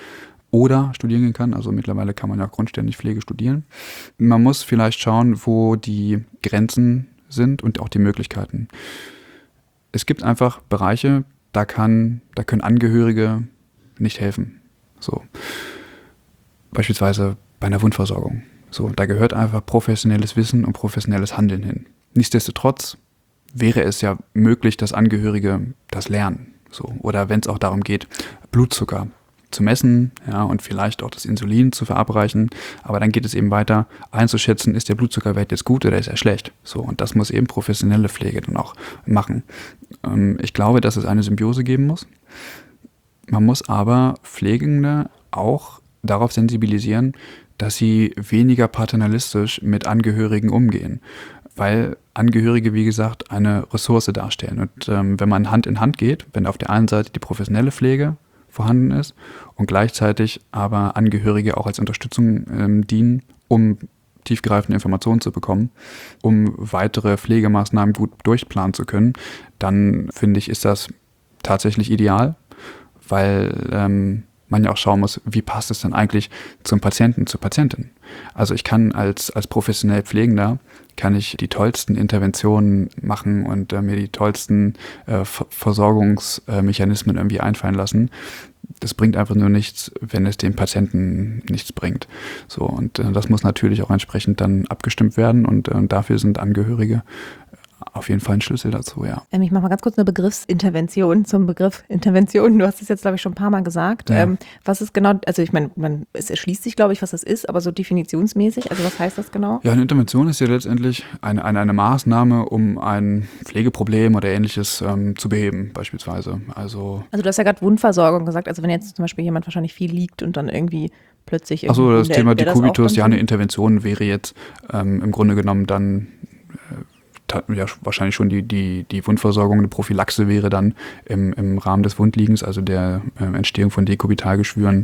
Also mittlerweile kann man ja auch grundständig Pflege studieren. Man muss vielleicht schauen, wo die Grenzen sind und auch die Möglichkeiten. Es gibt einfach Bereiche, da können Angehörige nicht helfen. So. Beispielsweise bei einer Wundversorgung. So, da gehört einfach professionelles Wissen und professionelles Handeln hin. Nichtsdestotrotz wäre es ja möglich, dass Angehörige das lernen. So. Oder wenn es auch darum geht, Blutzucker zu messen, ja, und vielleicht auch das Insulin zu verabreichen. Aber dann geht es eben weiter, einzuschätzen, ist der Blutzuckerwert jetzt gut oder ist er schlecht? So, und das muss eben professionelle Pflege dann auch machen. Ich glaube, dass es eine Symbiose geben muss. Man muss aber Pflegende auch darauf sensibilisieren, dass sie weniger paternalistisch mit Angehörigen umgehen, weil Angehörige, wie gesagt, eine Ressource darstellen. Und wenn man Hand in Hand geht, wenn auf der einen Seite die professionelle Pflege vorhanden ist und gleichzeitig aber Angehörige auch als Unterstützung dienen, um tiefgreifende Informationen zu bekommen, um weitere Pflegemaßnahmen gut durchplanen zu können, dann finde ich, ist das tatsächlich ideal, weil man ja auch schauen muss, wie passt es denn eigentlich zum Patienten, zur Patientin. Also ich kann als professionell Pflegender, kann ich die tollsten Interventionen machen und mir die tollsten Versorgungsmechanismen irgendwie einfallen lassen. Das bringt einfach nur nichts, wenn es dem Patienten nichts bringt. So, und das muss natürlich auch entsprechend dann abgestimmt werden und dafür sind Angehörige auf jeden Fall ein Schlüssel dazu, ja. Ich mache mal ganz kurz eine Begriffsintervention zum Begriff Intervention. Du hast es jetzt, glaube ich, schon ein paar Mal gesagt. Ja. Was ist genau, also ich meine, es erschließt sich, glaube ich, was das ist, aber so definitionsmäßig, also was heißt das genau? Ja, eine Intervention ist ja letztendlich eine Maßnahme, um ein Pflegeproblem oder Ähnliches zu beheben, beispielsweise. Also du hast ja gerade Wundversorgung gesagt, also wenn jetzt zum Beispiel jemand wahrscheinlich viel liegt und dann irgendwie plötzlich irgendwie... Achso, das Thema Dekubitus, ja, eine eine Intervention wäre jetzt im Grunde genommen dann ja wahrscheinlich schon die Wundversorgung, eine Prophylaxe wäre dann im Rahmen des Wundliegens, also der Entstehung von Dekubitalgeschwüren,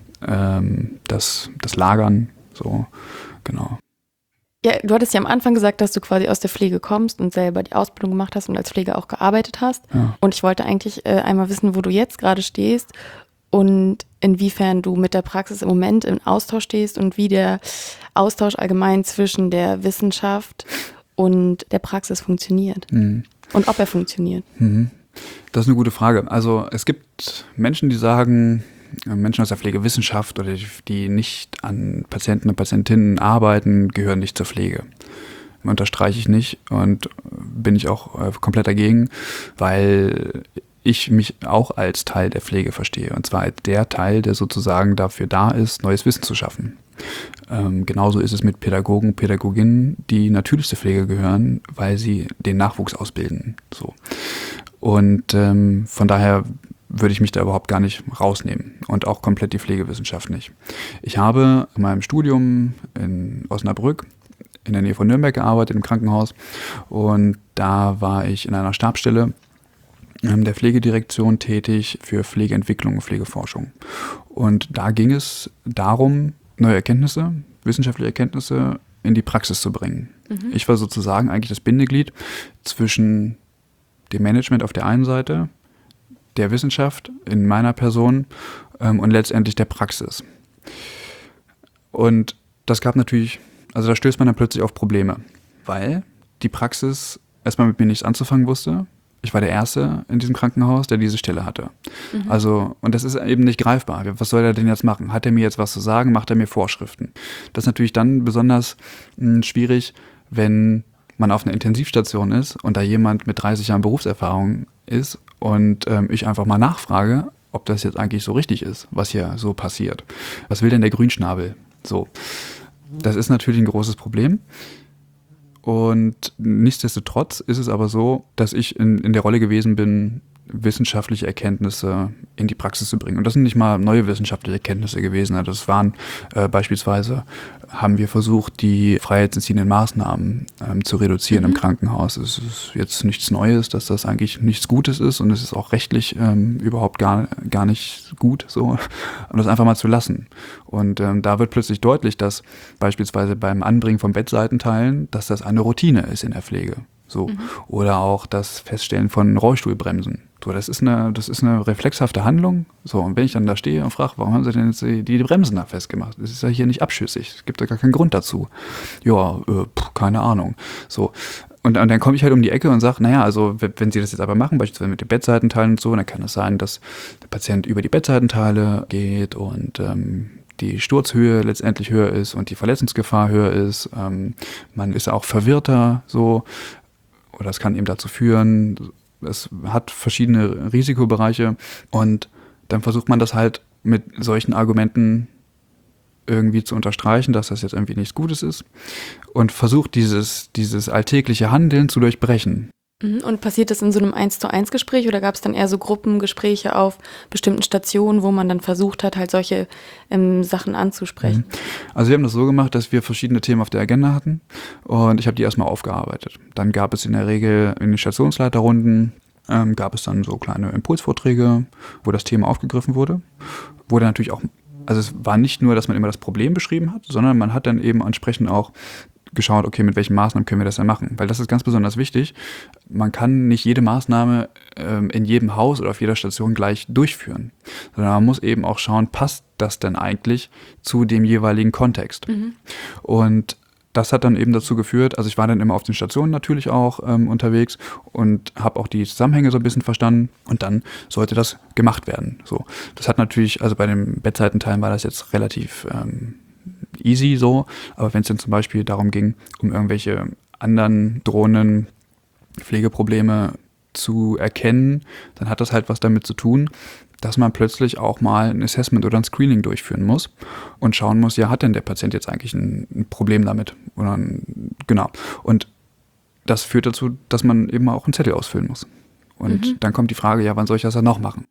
das Lagern, so, genau. Ja, du hattest ja am Anfang gesagt, dass du quasi aus der Pflege kommst und selber die Ausbildung gemacht hast und als Pfleger auch gearbeitet hast. Ja. Und ich wollte eigentlich einmal wissen, wo du jetzt gerade stehst und inwiefern du mit der Praxis im Moment im Austausch stehst und wie der Austausch allgemein zwischen der Wissenschaft und der Praxis funktioniert. Mhm. Und ob er funktioniert. Mhm. Das ist eine gute Frage. Also es gibt Menschen, die sagen, Menschen aus der Pflegewissenschaft oder die nicht an Patienten und Patientinnen arbeiten, gehören nicht zur Pflege. Unterstreiche ich nicht und bin ich auch komplett dagegen, weil ich mich auch als Teil der Pflege verstehe. Und zwar als der Teil, der sozusagen dafür da ist, neues Wissen zu schaffen. Genauso ist es mit Pädagogen, Pädagoginnen, die natürlich zur Pflege gehören, weil sie den Nachwuchs ausbilden. So. Und von daher würde ich mich da überhaupt gar nicht rausnehmen und auch komplett die Pflegewissenschaft nicht. Ich habe in meinem Studium in Osnabrück in der Nähe von Nürnberg gearbeitet, im Krankenhaus, und da war ich in einer Stabsstelle der Pflegedirektion tätig für Pflegeentwicklung und Pflegeforschung. Und da ging es darum, neue Erkenntnisse, wissenschaftliche Erkenntnisse in die Praxis zu bringen. Mhm. Ich war sozusagen eigentlich das Bindeglied zwischen dem Management auf der einen Seite, der Wissenschaft in meiner Person und letztendlich der Praxis. Und das gab natürlich, also da stößt man dann plötzlich auf Probleme, weil die Praxis erstmal mit mir nichts anzufangen wusste. Ich war der Erste in diesem Krankenhaus, der diese Stelle hatte. Mhm. Also, und das ist eben nicht greifbar. Was soll er denn jetzt machen? Hat er mir jetzt was zu sagen? Macht er mir Vorschriften? Das ist natürlich dann besonders schwierig, wenn man auf einer Intensivstation ist und da jemand mit 30 Jahren Berufserfahrung ist und ich einfach mal nachfrage, ob das jetzt eigentlich so richtig ist, was hier so passiert. Was will denn der Grünschnabel? So. Das ist natürlich ein großes Problem. Und nichtsdestotrotz ist es aber so, dass ich in der Rolle gewesen bin, wissenschaftliche Erkenntnisse in die Praxis zu bringen. Und das sind nicht mal neue wissenschaftliche Erkenntnisse gewesen. Das waren beispielsweise, haben wir versucht, die freiheitsentziehenden Maßnahmen zu reduzieren im Krankenhaus. Es ist jetzt nichts Neues, dass das eigentlich nichts Gutes ist und es ist auch rechtlich überhaupt gar nicht gut, so, um das einfach mal zu lassen. Und da wird plötzlich deutlich, dass beispielsweise beim Anbringen von Bettseitenteilen, dass das eine Routine ist in der Pflege. So. Oder auch das Feststellen von Rollstuhlbremsen. So, das ist eine reflexhafte Handlung. So, und wenn ich dann da stehe und frage, warum haben sie denn jetzt die Bremsen da festgemacht? Das ist ja hier nicht abschüssig. Es gibt da gar keinen Grund dazu. Ja, keine Ahnung. So. Und dann komme ich halt um die Ecke und sage, naja, also wenn Sie das jetzt aber machen, beispielsweise mit den Bettseitenteilen und so, dann kann es sein, dass der Patient über die Bettseitenteile geht und die Sturzhöhe letztendlich höher ist und die Verletzungsgefahr höher ist. Man ist auch verwirrter, so. Oder es kann eben dazu führen, es hat verschiedene Risikobereiche und dann versucht man das halt mit solchen Argumenten irgendwie zu unterstreichen, dass das jetzt irgendwie nichts Gutes ist und versucht dieses alltägliche Handeln zu durchbrechen. Und passiert das in so einem 1:1 Gespräch oder gab es dann eher so Gruppengespräche auf bestimmten Stationen, wo man dann versucht hat, halt solche Sachen anzusprechen? Also wir haben das so gemacht, dass wir verschiedene Themen auf der Agenda hatten und ich habe die erstmal aufgearbeitet. Dann gab es in der Regel in den Stationsleiterrunden gab es dann so kleine Impulsvorträge, wo das Thema aufgegriffen wurde. Wurde natürlich auch, also es war nicht nur, dass man immer das Problem beschrieben hat, sondern man hat dann eben entsprechend auch geschaut, okay, mit welchen Maßnahmen können wir das denn machen? Weil das ist ganz besonders wichtig. Man kann nicht jede Maßnahme in jedem Haus oder auf jeder Station gleich durchführen, sondern man muss eben auch schauen, passt das denn eigentlich zu dem jeweiligen Kontext? Und das hat dann eben dazu geführt, also ich war dann immer auf den Stationen natürlich auch unterwegs und habe auch die Zusammenhänge so ein bisschen verstanden und dann sollte das gemacht werden. So, das hat natürlich, also bei den Bettseitenteilen war das jetzt relativ easy so, aber wenn es dann zum Beispiel darum ging, um irgendwelche anderen drohenden Pflegeprobleme zu erkennen, dann hat das halt was damit zu tun, dass man plötzlich auch mal ein Assessment oder ein Screening durchführen muss und schauen muss, ja, hat denn der Patient jetzt eigentlich ein Problem damit? Oder genau. Und das führt dazu, dass man eben auch einen Zettel ausfüllen muss. Und dann kommt die Frage, ja, wann soll ich das dann noch machen?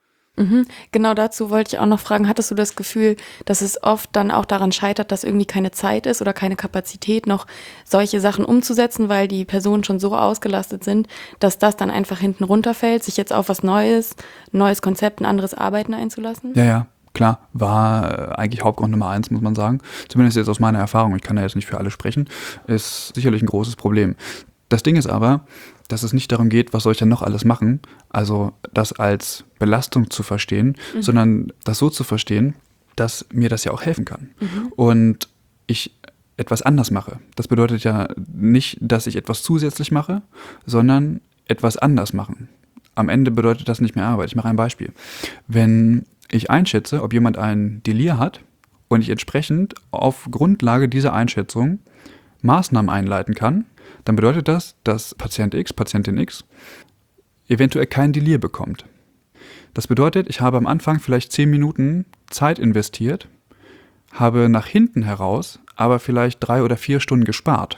Genau dazu wollte ich auch noch fragen, hattest du das Gefühl, dass es oft dann auch daran scheitert, dass irgendwie keine Zeit ist oder keine Kapazität, noch solche Sachen umzusetzen, weil die Personen schon so ausgelastet sind, dass das dann einfach hinten runterfällt, sich jetzt auf was Neues, ein neues Konzept, ein anderes Arbeiten einzulassen? Ja, klar, war eigentlich Hauptgrund Nummer 1, muss man sagen. Zumindest jetzt aus meiner Erfahrung, ich kann da jetzt nicht für alle sprechen, ist sicherlich ein großes Problem. Das Ding ist aber, dass es nicht darum geht, was soll ich denn noch alles machen, also das als Belastung zu verstehen, sondern das so zu verstehen, dass mir das ja auch helfen kann. Und ich etwas anders mache. Das bedeutet ja nicht, dass ich etwas zusätzlich mache, sondern etwas anders machen. Am Ende bedeutet das nicht mehr Arbeit. Ich mache ein Beispiel. Wenn ich einschätze, ob jemand ein Delir hat und ich entsprechend auf Grundlage dieser Einschätzung Maßnahmen einleiten kann, dann bedeutet das, dass Patient X, Patientin X eventuell kein Delir bekommt. Das bedeutet, ich habe am Anfang vielleicht 10 Minuten Zeit investiert, habe nach hinten heraus aber vielleicht 3 oder 4 Stunden gespart.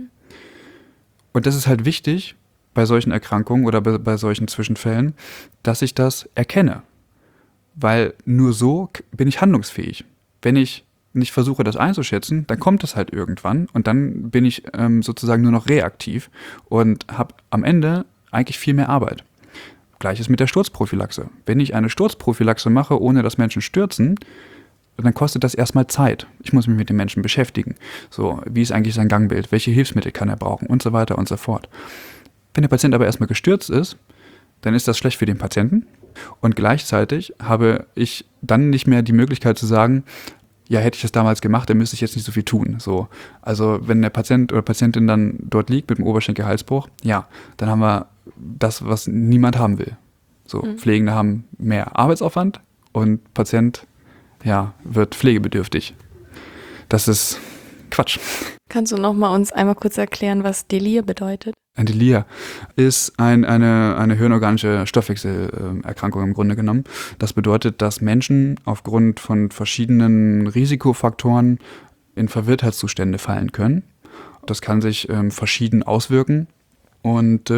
Und das ist halt wichtig bei solchen Erkrankungen oder bei solchen Zwischenfällen, dass ich das erkenne. Weil nur so bin ich handlungsfähig. Wenn ich nicht versuche, das einzuschätzen, dann kommt es halt irgendwann und dann bin ich sozusagen nur noch reaktiv und habe am Ende eigentlich viel mehr Arbeit. Gleiches mit der Sturzprophylaxe. Wenn ich eine Sturzprophylaxe mache, ohne dass Menschen stürzen, dann kostet das erstmal Zeit. Ich muss mich mit dem Menschen beschäftigen. So, wie ist eigentlich sein Gangbild? Welche Hilfsmittel kann er brauchen? Und so weiter und so fort. Wenn der Patient aber erstmal gestürzt ist, dann ist das schlecht für den Patienten und gleichzeitig habe ich dann nicht mehr die Möglichkeit zu sagen, ja, hätte ich das damals gemacht, dann müsste ich jetzt nicht so viel tun. So, also wenn der Patient oder Patientin dann dort liegt mit dem Oberschenkel-Halsbruch, ja, dann haben wir das, was niemand haben will. So, Pflegende haben mehr Arbeitsaufwand und Patient, ja, wird pflegebedürftig. Das ist Quatsch. Kannst du noch mal uns einmal kurz erklären, was Delir bedeutet? Ein Delir ist eine hirnorganische Stoffwechselerkrankung im Grunde genommen. Das bedeutet, dass Menschen aufgrund von verschiedenen Risikofaktoren in Verwirrtheitszustände fallen können. Das kann sich verschieden auswirken. Und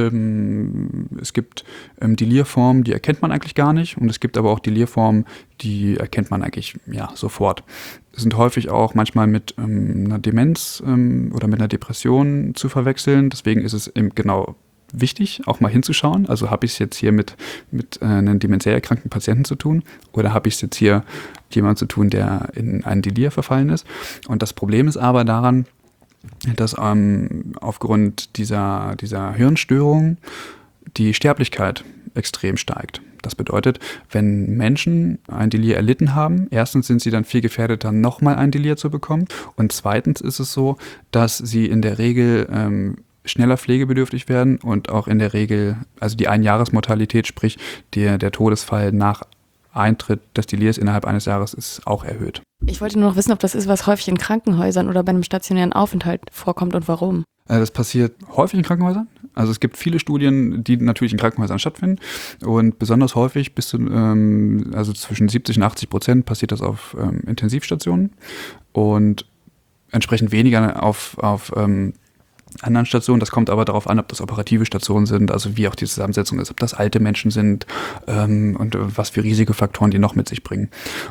es gibt Delirformen, die erkennt man eigentlich gar nicht. Und es gibt aber auch Delirformen, die erkennt man eigentlich sofort. Sind häufig auch manchmal mit einer Demenz oder mit einer Depression zu verwechseln. Deswegen ist es eben genau wichtig, auch mal hinzuschauen. Also habe ich es jetzt hier mit einem demenziell erkrankten Patienten zu tun oder habe ich es jetzt hier mit jemandem zu tun, der in einen Delir verfallen ist. Und das Problem ist aber daran, dass aufgrund dieser Hirnstörung die Sterblichkeit extrem steigt. Das bedeutet, wenn Menschen ein Delir erlitten haben, erstens sind sie dann viel gefährdeter, nochmal ein Delir zu bekommen. Und zweitens ist es so, dass sie in der Regel schneller pflegebedürftig werden und auch in der Regel, also die Einjahresmortalität, sprich der Todesfall nach Eintritt des Delirs innerhalb eines Jahres ist auch erhöht. Ich wollte nur noch wissen, ob das ist, was häufig in Krankenhäusern oder bei einem stationären Aufenthalt vorkommt und warum. Das passiert häufig in Krankenhäusern. Also es gibt viele Studien, die natürlich in Krankenhäusern stattfinden und besonders häufig also zwischen 70% und 80% passiert das auf Intensivstationen und entsprechend weniger auf anderen Stationen. Das kommt aber darauf an, ob das operative Stationen sind, also wie auch die Zusammensetzung ist, ob das alte Menschen sind und was für Risikofaktoren die noch mit sich bringen.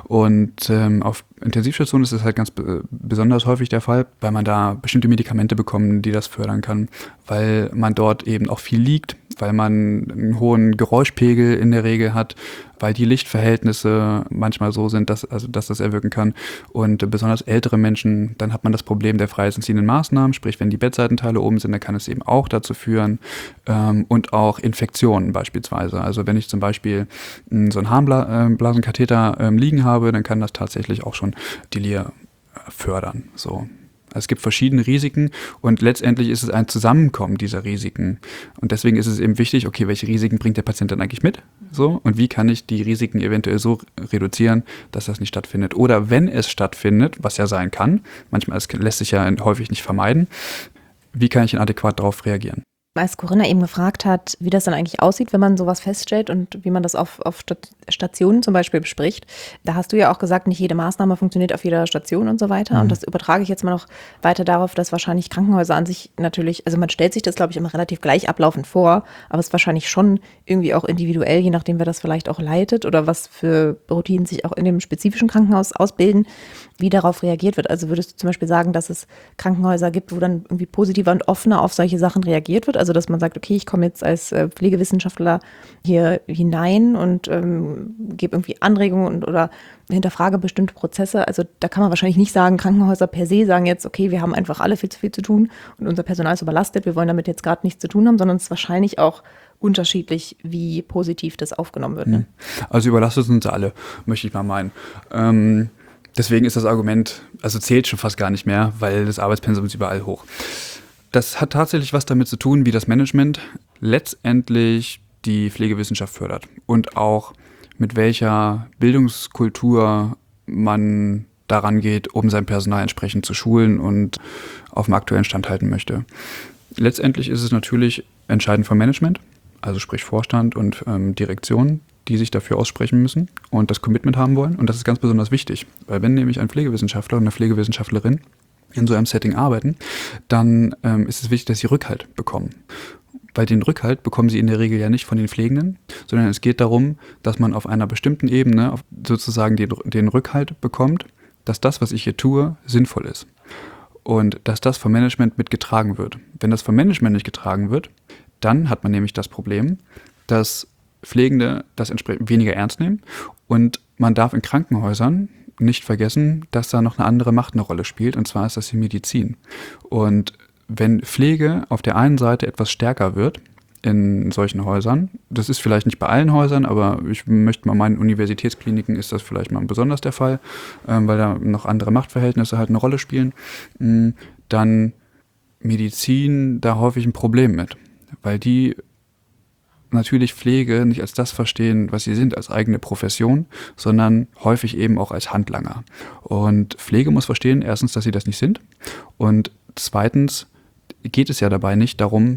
Und auf Intensivstationen ist es halt ganz besonders häufig der Fall, weil man da bestimmte Medikamente bekommt, die das fördern kann, weil man dort eben auch viel liegt, weil man einen hohen Geräuschpegel in der Regel hat, weil die Lichtverhältnisse manchmal so sind, dass das erwirken kann. Und besonders ältere Menschen, dann hat man das Problem der freiheitsentziehenden Maßnahmen, sprich, wenn die Bettseitenteile oben sind, dann kann es eben auch dazu führen. Und auch Infektionen beispielsweise. Also wenn ich zum Beispiel so einen Harnblasenkatheter liegen habe, dann kann das tatsächlich auch schon Delir fördern. So. Also es gibt verschiedene Risiken und letztendlich ist es ein Zusammenkommen dieser Risiken. Und deswegen ist es eben wichtig, okay, welche Risiken bringt der Patient dann eigentlich mit? So, und wie kann ich die Risiken eventuell so reduzieren, dass das nicht stattfindet? Oder wenn es stattfindet, was ja sein kann, manchmal lässt sich ja häufig nicht vermeiden, wie kann ich denn adäquat darauf reagieren? Als Corinna eben gefragt hat, wie das dann eigentlich aussieht, wenn man sowas feststellt und wie man das auf Stationen zum Beispiel bespricht, da hast du ja auch gesagt, nicht jede Maßnahme funktioniert auf jeder Station und so weiter. Mhm. Und das übertrage ich jetzt mal noch weiter darauf, dass wahrscheinlich Krankenhäuser an sich natürlich, also man stellt sich das, glaube ich, immer relativ gleich ablaufend vor, aber es ist wahrscheinlich schon irgendwie auch individuell, je nachdem, wer das vielleicht auch leitet oder was für Routinen sich auch in dem spezifischen Krankenhaus ausbilden, wie darauf reagiert wird. Also würdest du zum Beispiel sagen, dass es Krankenhäuser gibt, wo dann irgendwie positiver und offener auf solche Sachen reagiert wird? Also dass man sagt, okay, ich komme jetzt als Pflegewissenschaftler hier hinein und gebe irgendwie Anregungen oder hinterfrage bestimmte Prozesse. Also da kann man wahrscheinlich nicht sagen, Krankenhäuser per se sagen jetzt, okay, wir haben einfach alle viel zu viel zu tun und unser Personal ist überlastet, wir wollen damit jetzt gerade nichts zu tun haben, sondern es ist wahrscheinlich auch unterschiedlich, wie positiv das aufgenommen wird. Ne? Also überlastet sind sie alle, möchte ich mal meinen. Deswegen ist das Argument, also zählt schon fast gar nicht mehr, weil das Arbeitspensum ist überall hoch. Das hat tatsächlich was damit zu tun, wie das Management letztendlich die Pflegewissenschaft fördert und auch mit welcher Bildungskultur man daran geht, um sein Personal entsprechend zu schulen und auf dem aktuellen Stand halten möchte. Letztendlich ist es natürlich entscheidend vom Management, also sprich Vorstand und Direktion, die sich dafür aussprechen müssen und das Commitment haben wollen. Und das ist ganz besonders wichtig, weil wenn nämlich ein Pflegewissenschaftler und eine Pflegewissenschaftlerin in so einem Setting arbeiten, dann ist es wichtig, dass sie Rückhalt bekommen. Weil den Rückhalt bekommen sie in der Regel ja nicht von den Pflegenden, sondern es geht darum, dass man auf einer bestimmten Ebene sozusagen den Rückhalt bekommt, dass das, was ich hier tue, sinnvoll ist. Und dass das vom Management mitgetragen wird. Wenn das vom Management nicht getragen wird, dann hat man nämlich das Problem, dass Pflegende das entsprechend weniger ernst nehmen und man darf in Krankenhäusern nicht vergessen, dass da noch eine andere Macht eine Rolle spielt, und zwar ist das die Medizin. Und wenn Pflege auf der einen Seite etwas stärker wird in solchen Häusern, das ist vielleicht nicht bei allen Häusern, aber ich möchte mal meinen, Universitätskliniken ist das vielleicht mal besonders der Fall, weil da noch andere Machtverhältnisse halt eine Rolle spielen, dann Medizin da häufig ein Problem mit, weil die natürlich Pflege nicht als das verstehen, was sie sind, als eigene Profession, sondern häufig eben auch als Handlanger. Und Pflege muss verstehen, erstens, dass sie das nicht sind, und zweitens geht es ja dabei nicht darum,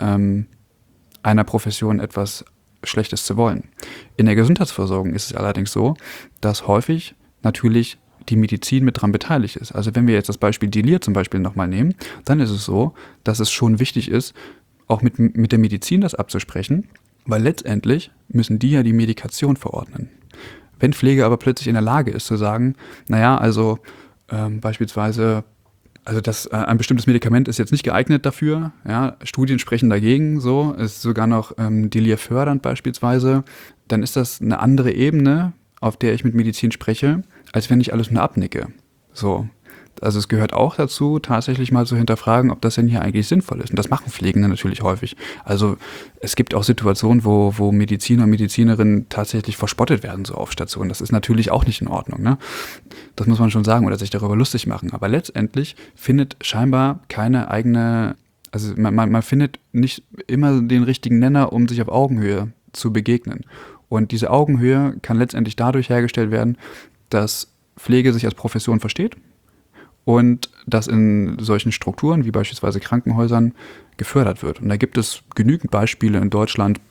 einer Profession etwas Schlechtes zu wollen. In der Gesundheitsversorgung ist es allerdings so, dass häufig natürlich die Medizin mit dran beteiligt ist. Also wenn wir jetzt das Beispiel Delir zum Beispiel nochmal nehmen, dann ist es so, dass es schon wichtig ist, auch mit der Medizin das abzusprechen, weil letztendlich müssen die ja die Medikation verordnen. Wenn Pflege aber plötzlich in der Lage ist zu sagen, naja, also beispielsweise, also ein bestimmtes Medikament ist jetzt nicht geeignet dafür, ja, Studien sprechen dagegen, so, ist sogar noch delirfördernd beispielsweise, dann ist das eine andere Ebene, auf der ich mit Medizin spreche, als wenn ich alles nur abnicke. So. Also es gehört auch dazu, tatsächlich mal zu hinterfragen, ob das denn hier eigentlich sinnvoll ist. Und das machen Pflegende natürlich häufig. Also es gibt auch Situationen, wo Mediziner und Medizinerinnen tatsächlich verspottet werden, so auf Stationen. Das ist natürlich auch nicht in Ordnung, ne? Das muss man schon sagen oder sich darüber lustig machen. Aber letztendlich findet scheinbar keine eigene, also man findet nicht immer den richtigen Nenner, um sich auf Augenhöhe zu begegnen. Und diese Augenhöhe kann letztendlich dadurch hergestellt werden, dass Pflege sich als Profession versteht und das in solchen Strukturen wie beispielsweise Krankenhäusern gefördert wird. Und da gibt es genügend Beispiele in Deutschland,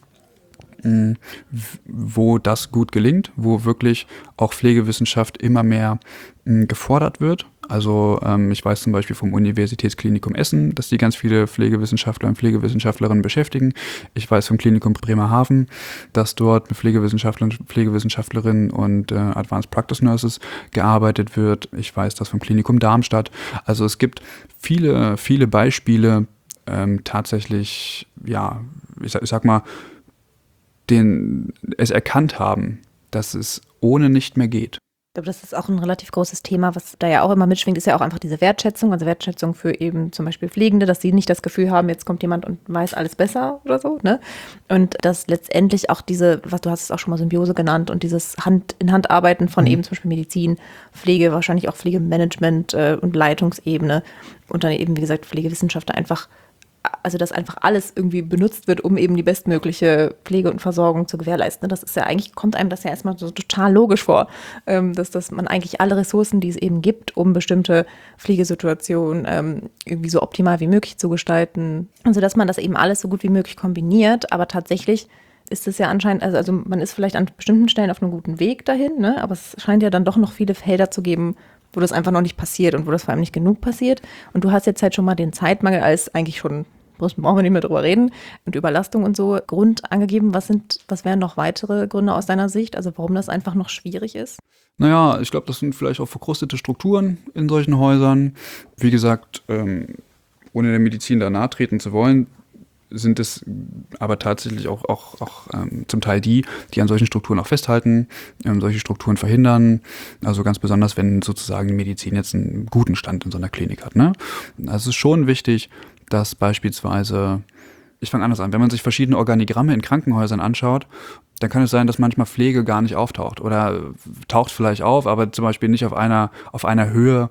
wo das gut gelingt, wo wirklich auch Pflegewissenschaft immer mehr gefordert wird. Also ich weiß zum Beispiel vom Universitätsklinikum Essen, dass die ganz viele Pflegewissenschaftler und Pflegewissenschaftlerinnen beschäftigen. Ich weiß vom Klinikum Bremerhaven, dass dort mit Pflegewissenschaftlerinnen und Advanced Practice Nurses gearbeitet wird. Ich weiß das vom Klinikum Darmstadt. Also es gibt viele, viele Beispiele tatsächlich, ja, ich sag mal, es erkannt haben, dass es ohne nicht mehr geht. Ich glaube, das ist auch ein relativ großes Thema, was da ja auch immer mitschwingt, ist ja auch einfach diese Wertschätzung, also Wertschätzung für eben zum Beispiel Pflegende, dass sie nicht das Gefühl haben, jetzt kommt jemand und weiß alles besser oder so, ne? Und dass letztendlich auch diese, was du hast es auch schon mal Symbiose genannt und dieses Hand-in-Hand-Arbeiten von eben zum Beispiel Medizin, Pflege, wahrscheinlich auch Pflegemanagement und Leitungsebene und dann eben, wie gesagt, Pflegewissenschaftler einfach, also dass einfach alles irgendwie benutzt wird, um eben die bestmögliche Pflege und Versorgung zu gewährleisten. Das ist ja eigentlich, kommt einem das ja erstmal so total logisch vor, dass man eigentlich alle Ressourcen, die es eben gibt, um bestimmte Pflegesituationen irgendwie so optimal wie möglich zu gestalten. Also dass man das eben alles so gut wie möglich kombiniert, aber tatsächlich ist es ja anscheinend, also man ist vielleicht an bestimmten Stellen auf einem guten Weg dahin, ne? Aber es scheint ja dann doch noch viele Felder zu geben, wo das einfach noch nicht passiert und wo das vor allem nicht genug passiert. Und du hast jetzt halt schon mal den Zeitmangel als eigentlich schon, brauchen wir nicht mehr drüber reden, und Überlastung und so Grund angegeben. Was wären noch weitere Gründe aus deiner Sicht, also warum das einfach noch schwierig ist? Naja, ich glaube, das sind vielleicht auch verkrustete Strukturen in solchen Häusern. Wie gesagt, ohne der Medizin da nahe treten zu wollen, sind es aber tatsächlich auch zum Teil die an solchen Strukturen auch festhalten, solche Strukturen verhindern. Also ganz besonders, wenn sozusagen die Medizin jetzt einen guten Stand in so einer Klinik hat, ne? Also es ist schon wichtig, dass beispielsweise, ich fange anders an, wenn man sich verschiedene Organigramme in Krankenhäusern anschaut, dann kann es sein, dass manchmal Pflege gar nicht auftaucht oder taucht vielleicht auf, aber zum Beispiel nicht auf einer Höhe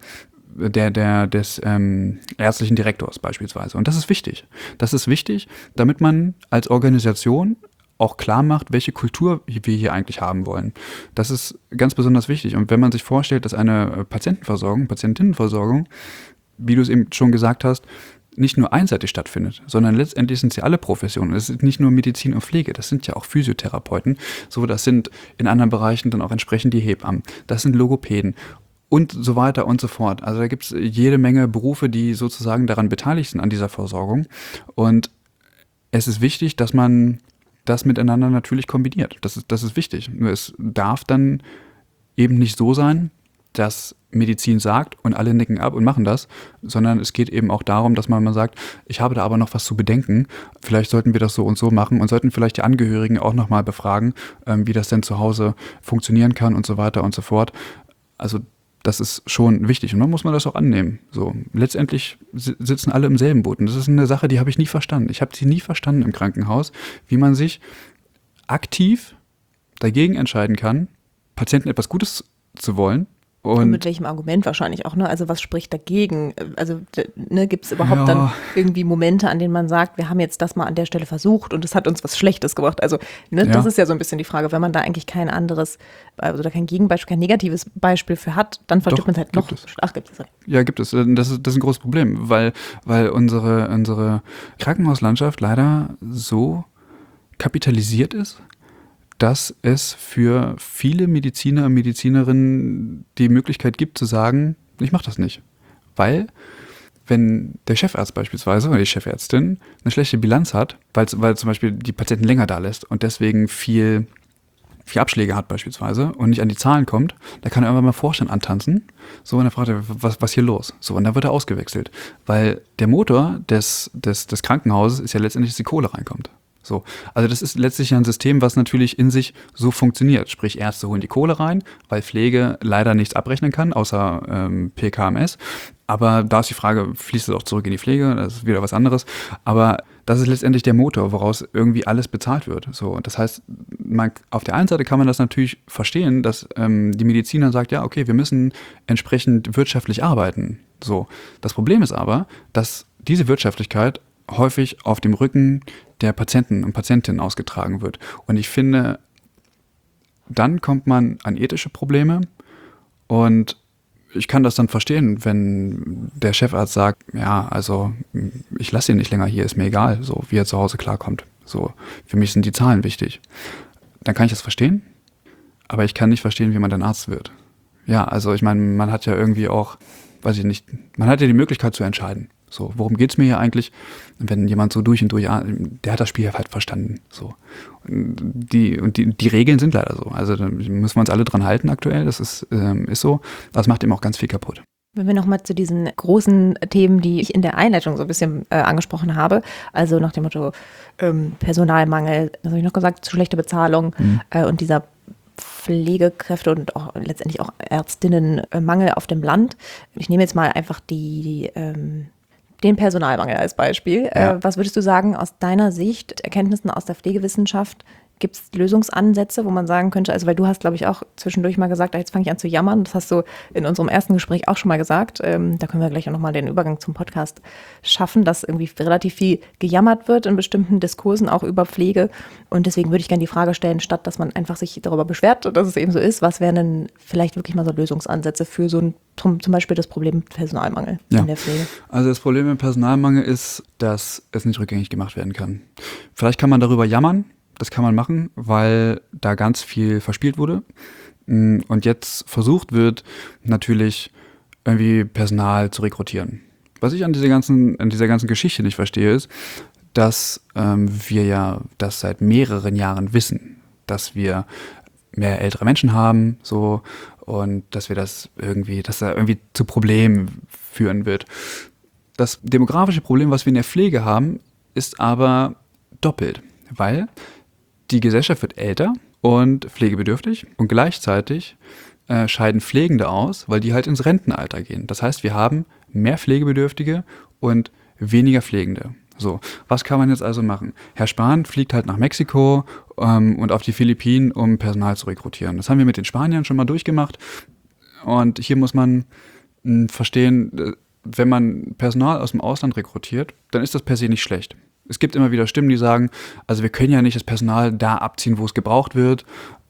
des ärztlichen Direktors beispielsweise. Und das ist wichtig. Das ist wichtig, damit man als Organisation auch klar macht, welche Kultur wir hier eigentlich haben wollen. Das ist ganz besonders wichtig. Und wenn man sich vorstellt, dass eine Patientinnenversorgung, wie du es eben schon gesagt hast, nicht nur einseitig stattfindet, sondern letztendlich sind sie alle Professionen. Es ist nicht nur Medizin und Pflege, das sind ja auch Physiotherapeuten. So, das sind in anderen Bereichen dann auch entsprechend die Hebammen. Das sind Logopäden. Und so weiter und so fort. Also da gibt es jede Menge Berufe, die sozusagen daran beteiligt sind an dieser Versorgung. Und es ist wichtig, dass man das miteinander natürlich kombiniert. Das ist wichtig. Nur es darf dann eben nicht so sein, dass Medizin sagt und alle nicken ab und machen das, sondern es geht eben auch darum, dass man mal sagt, ich habe da aber noch was zu bedenken. Vielleicht sollten wir das so und so machen und sollten vielleicht die Angehörigen auch nochmal befragen, wie das denn zu Hause funktionieren kann und so weiter und so fort. Also das ist schon wichtig und dann muss man das auch annehmen. So, letztendlich sitzen alle im selben Boot und das ist eine Sache, die habe ich nie verstanden. Ich habe sie nie verstanden im Krankenhaus, wie man sich aktiv dagegen entscheiden kann, Patienten etwas Gutes zu wollen. Und mit welchem Argument wahrscheinlich auch, ne? Also was spricht dagegen? Also ne, gibt es überhaupt dann irgendwie Momente, an denen man sagt, wir haben jetzt das mal an der Stelle versucht und es hat uns was Schlechtes gebracht? Also ne, das ist ja so ein bisschen die Frage, wenn man da eigentlich kein anderes, oder kein Gegenbeispiel, kein negatives Beispiel für hat, dann versteht man es halt noch. Ach, gibt es. Ja, gibt es. Das ist ein großes Problem, weil unsere Krankenhauslandschaft leider so kapitalisiert ist, dass es für viele Mediziner und Medizinerinnen die Möglichkeit gibt zu sagen, ich mache das nicht. Weil wenn der Chefarzt beispielsweise oder die Chefärztin eine schlechte Bilanz hat, weil zum Beispiel die Patienten länger da lässt und deswegen viel Abschläge hat beispielsweise und nicht an die Zahlen kommt, da kann er einfach mal Vorstand antanzen. So, und dann fragt er, was hier los? So, und dann wird er ausgewechselt. Weil der Motor des Krankenhauses ist ja letztendlich, dass die Kohle reinkommt. So, also das ist letztlich ein System, was natürlich in sich so funktioniert. Sprich, Ärzte holen die Kohle rein, weil Pflege leider nichts abrechnen kann, außer PKMS. Aber da ist die Frage, fließt es auch zurück in die Pflege? Das ist wieder was anderes. Aber das ist letztendlich der Motor, woraus irgendwie alles bezahlt wird. So, das heißt, auf der einen Seite kann man das natürlich verstehen, dass die Mediziner sagt, ja, okay, wir müssen entsprechend wirtschaftlich arbeiten. So, das Problem ist aber, dass diese Wirtschaftlichkeit häufig auf dem Rücken der Patienten und Patientinnen ausgetragen wird. Und ich finde, dann kommt man an ethische Probleme und ich kann das dann verstehen, wenn der Chefarzt sagt, ja, also ich lasse ihn nicht länger hier, ist mir egal, so wie er zu Hause klarkommt. So, für mich sind die Zahlen wichtig. Dann kann ich das verstehen, aber ich kann nicht verstehen, wie man dann Arzt wird. Ja, also ich meine, man hat ja irgendwie auch, weiß ich nicht, man hat ja die Möglichkeit zu entscheiden. So, worum geht's mir hier eigentlich? Wenn jemand so durch und durch, der hat das Spiel halt verstanden. So. Die Regeln sind leider so. Also da müssen wir uns alle dran halten aktuell. Das ist so. Das macht eben auch ganz viel kaputt. Wenn wir nochmal zu diesen großen Themen, die ich in der Einleitung so ein bisschen angesprochen habe, also nach dem Motto Personalmangel, das habe ich noch gesagt, zu schlechte Bezahlung und dieser Pflegekräfte und auch letztendlich auch Ärztinnenmangel auf dem Land. Ich nehme jetzt mal einfach den Personalmangel als Beispiel. Ja. Was würdest du sagen aus deiner Sicht, Erkenntnissen aus der Pflegewissenschaft, gibt es Lösungsansätze, wo man sagen könnte, also weil du hast, glaube ich, auch zwischendurch mal gesagt, jetzt fange ich an zu jammern, das hast du in unserem ersten Gespräch auch schon mal gesagt, da können wir gleich auch nochmal den Übergang zum Podcast schaffen, dass irgendwie relativ viel gejammert wird in bestimmten Diskursen, auch über Pflege, und deswegen würde ich gerne die Frage stellen, statt dass man einfach sich darüber beschwert, dass es eben so ist, was wären denn vielleicht wirklich mal so Lösungsansätze für so ein, zum Beispiel das Problem mit Personalmangel in der Pflege? Also das Problem mit Personalmangel ist, dass es nicht rückgängig gemacht werden kann. Vielleicht kann man darüber jammern, das kann man machen, weil da ganz viel verspielt wurde und jetzt versucht wird, natürlich irgendwie Personal zu rekrutieren. Was ich an dieser ganzen Geschichte nicht verstehe, ist, dass wir ja das seit mehreren Jahren wissen, dass wir mehr ältere Menschen haben, so, und dass dass da irgendwie zu Problemen führen wird. Das demografische Problem, was wir in der Pflege haben, ist aber doppelt, weil die Gesellschaft wird älter und pflegebedürftig und gleichzeitig scheiden Pflegende aus, weil die halt ins Rentenalter gehen. Das heißt, wir haben mehr Pflegebedürftige und weniger Pflegende. So, was kann man jetzt also machen? Herr Spahn fliegt halt nach Mexiko und auf die Philippinen, um Personal zu rekrutieren. Das haben wir mit den Spaniern schon mal durchgemacht. Und hier muss man verstehen, wenn man Personal aus dem Ausland rekrutiert, dann ist das per se nicht schlecht. Es gibt immer wieder Stimmen, die sagen, also wir können ja nicht das Personal da abziehen, wo es gebraucht wird,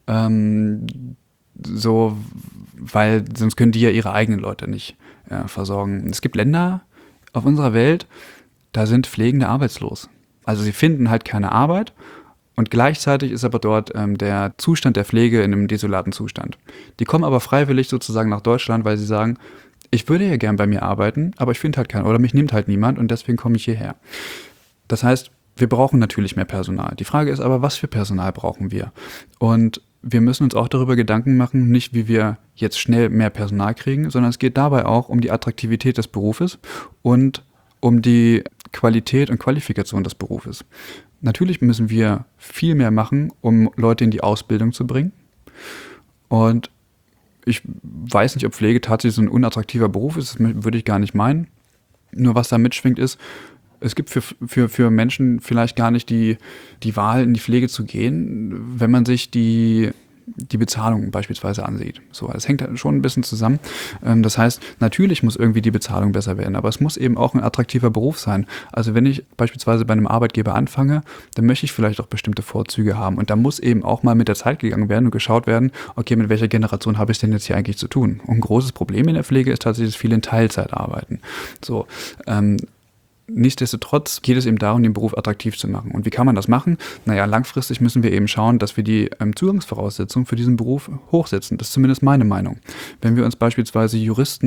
so, weil sonst können die ja ihre eigenen Leute nicht versorgen. Es gibt Länder auf unserer Welt, da sind Pflegende arbeitslos. Also sie finden halt keine Arbeit und gleichzeitig ist aber dort der Zustand der Pflege in einem desolaten Zustand. Die kommen aber freiwillig sozusagen nach Deutschland, weil sie sagen, ich würde ja gern bei mir arbeiten, aber ich finde halt keinen oder mich nimmt halt niemand und deswegen komme ich hierher. Das heißt, wir brauchen natürlich mehr Personal. Die Frage ist aber, was für Personal brauchen wir? Und wir müssen uns auch darüber Gedanken machen, nicht wie wir jetzt schnell mehr Personal kriegen, sondern es geht dabei auch um die Attraktivität des Berufes und um die Qualität und Qualifikation des Berufes. Natürlich müssen wir viel mehr machen, um Leute in die Ausbildung zu bringen. Und ich weiß nicht, ob Pflege tatsächlich so ein unattraktiver Beruf ist, das würde ich gar nicht meinen. Nur was da mitschwingt ist, es gibt für Menschen vielleicht gar nicht die Wahl, in die Pflege zu gehen, wenn man sich die Bezahlung beispielsweise ansieht. So, das hängt schon ein bisschen zusammen. Das heißt, natürlich muss irgendwie die Bezahlung besser werden, aber es muss eben auch ein attraktiver Beruf sein. Also wenn ich beispielsweise bei einem Arbeitgeber anfange, dann möchte ich vielleicht auch bestimmte Vorzüge haben. Und da muss eben auch mal mit der Zeit gegangen werden und geschaut werden, okay, mit welcher Generation habe ich denn jetzt hier eigentlich zu tun? Und ein großes Problem in der Pflege ist tatsächlich, dass viele in Teilzeit arbeiten. So, nichtsdestotrotz geht es eben darum, den Beruf attraktiv zu machen. Und wie kann man das machen? Naja, langfristig müssen wir eben schauen, dass wir die Zugangsvoraussetzungen für diesen Beruf hochsetzen. Das ist zumindest meine Meinung. Wenn wir uns beispielsweise Juristen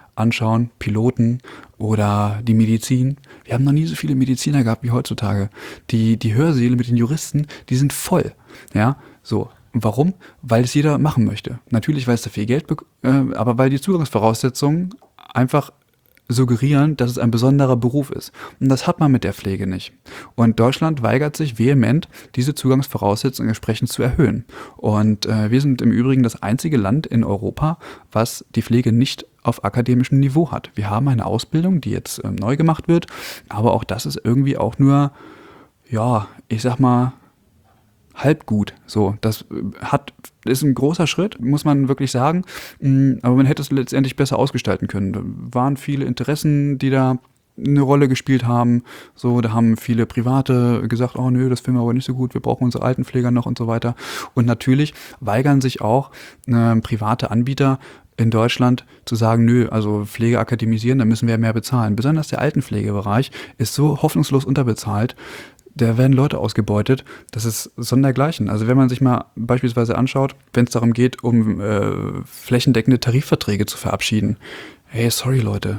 anschauen, Piloten oder die Medizin. Wir haben noch nie so viele Mediziner gehabt wie heutzutage. Die Hörsäle mit den Juristen, die sind voll. Ja, so. Warum? Weil es jeder machen möchte. Natürlich, weil es da viel Geld aber weil die Zugangsvoraussetzungen einfach suggerieren, dass es ein besonderer Beruf ist. Und das hat man mit der Pflege nicht. Und Deutschland weigert sich vehement, diese Zugangsvoraussetzungen entsprechend zu erhöhen. Und wir sind im Übrigen das einzige Land in Europa, was die Pflege nicht auf akademischem Niveau hat. Wir haben eine Ausbildung, die jetzt neu gemacht wird, aber auch das ist irgendwie auch nur, ja, ich sag mal, halb gut. So, das ist ein großer Schritt, muss man wirklich sagen. Aber man hätte es letztendlich besser ausgestalten können. Da waren viele Interessen, die da eine Rolle gespielt haben. So, da haben viele Private gesagt, oh nö, das finden wir aber nicht so gut, wir brauchen unsere Altenpfleger noch und so weiter. Und natürlich weigern sich auch private Anbieter in Deutschland zu sagen, nö, also Pflege akademisieren, da müssen wir mehr bezahlen. Besonders der Altenpflegebereich ist so hoffnungslos unterbezahlt. Da werden Leute ausgebeutet, das ist sondergleichen. Also wenn man sich mal beispielsweise anschaut, wenn es darum geht, um flächendeckende Tarifverträge zu verabschieden. Hey, sorry Leute,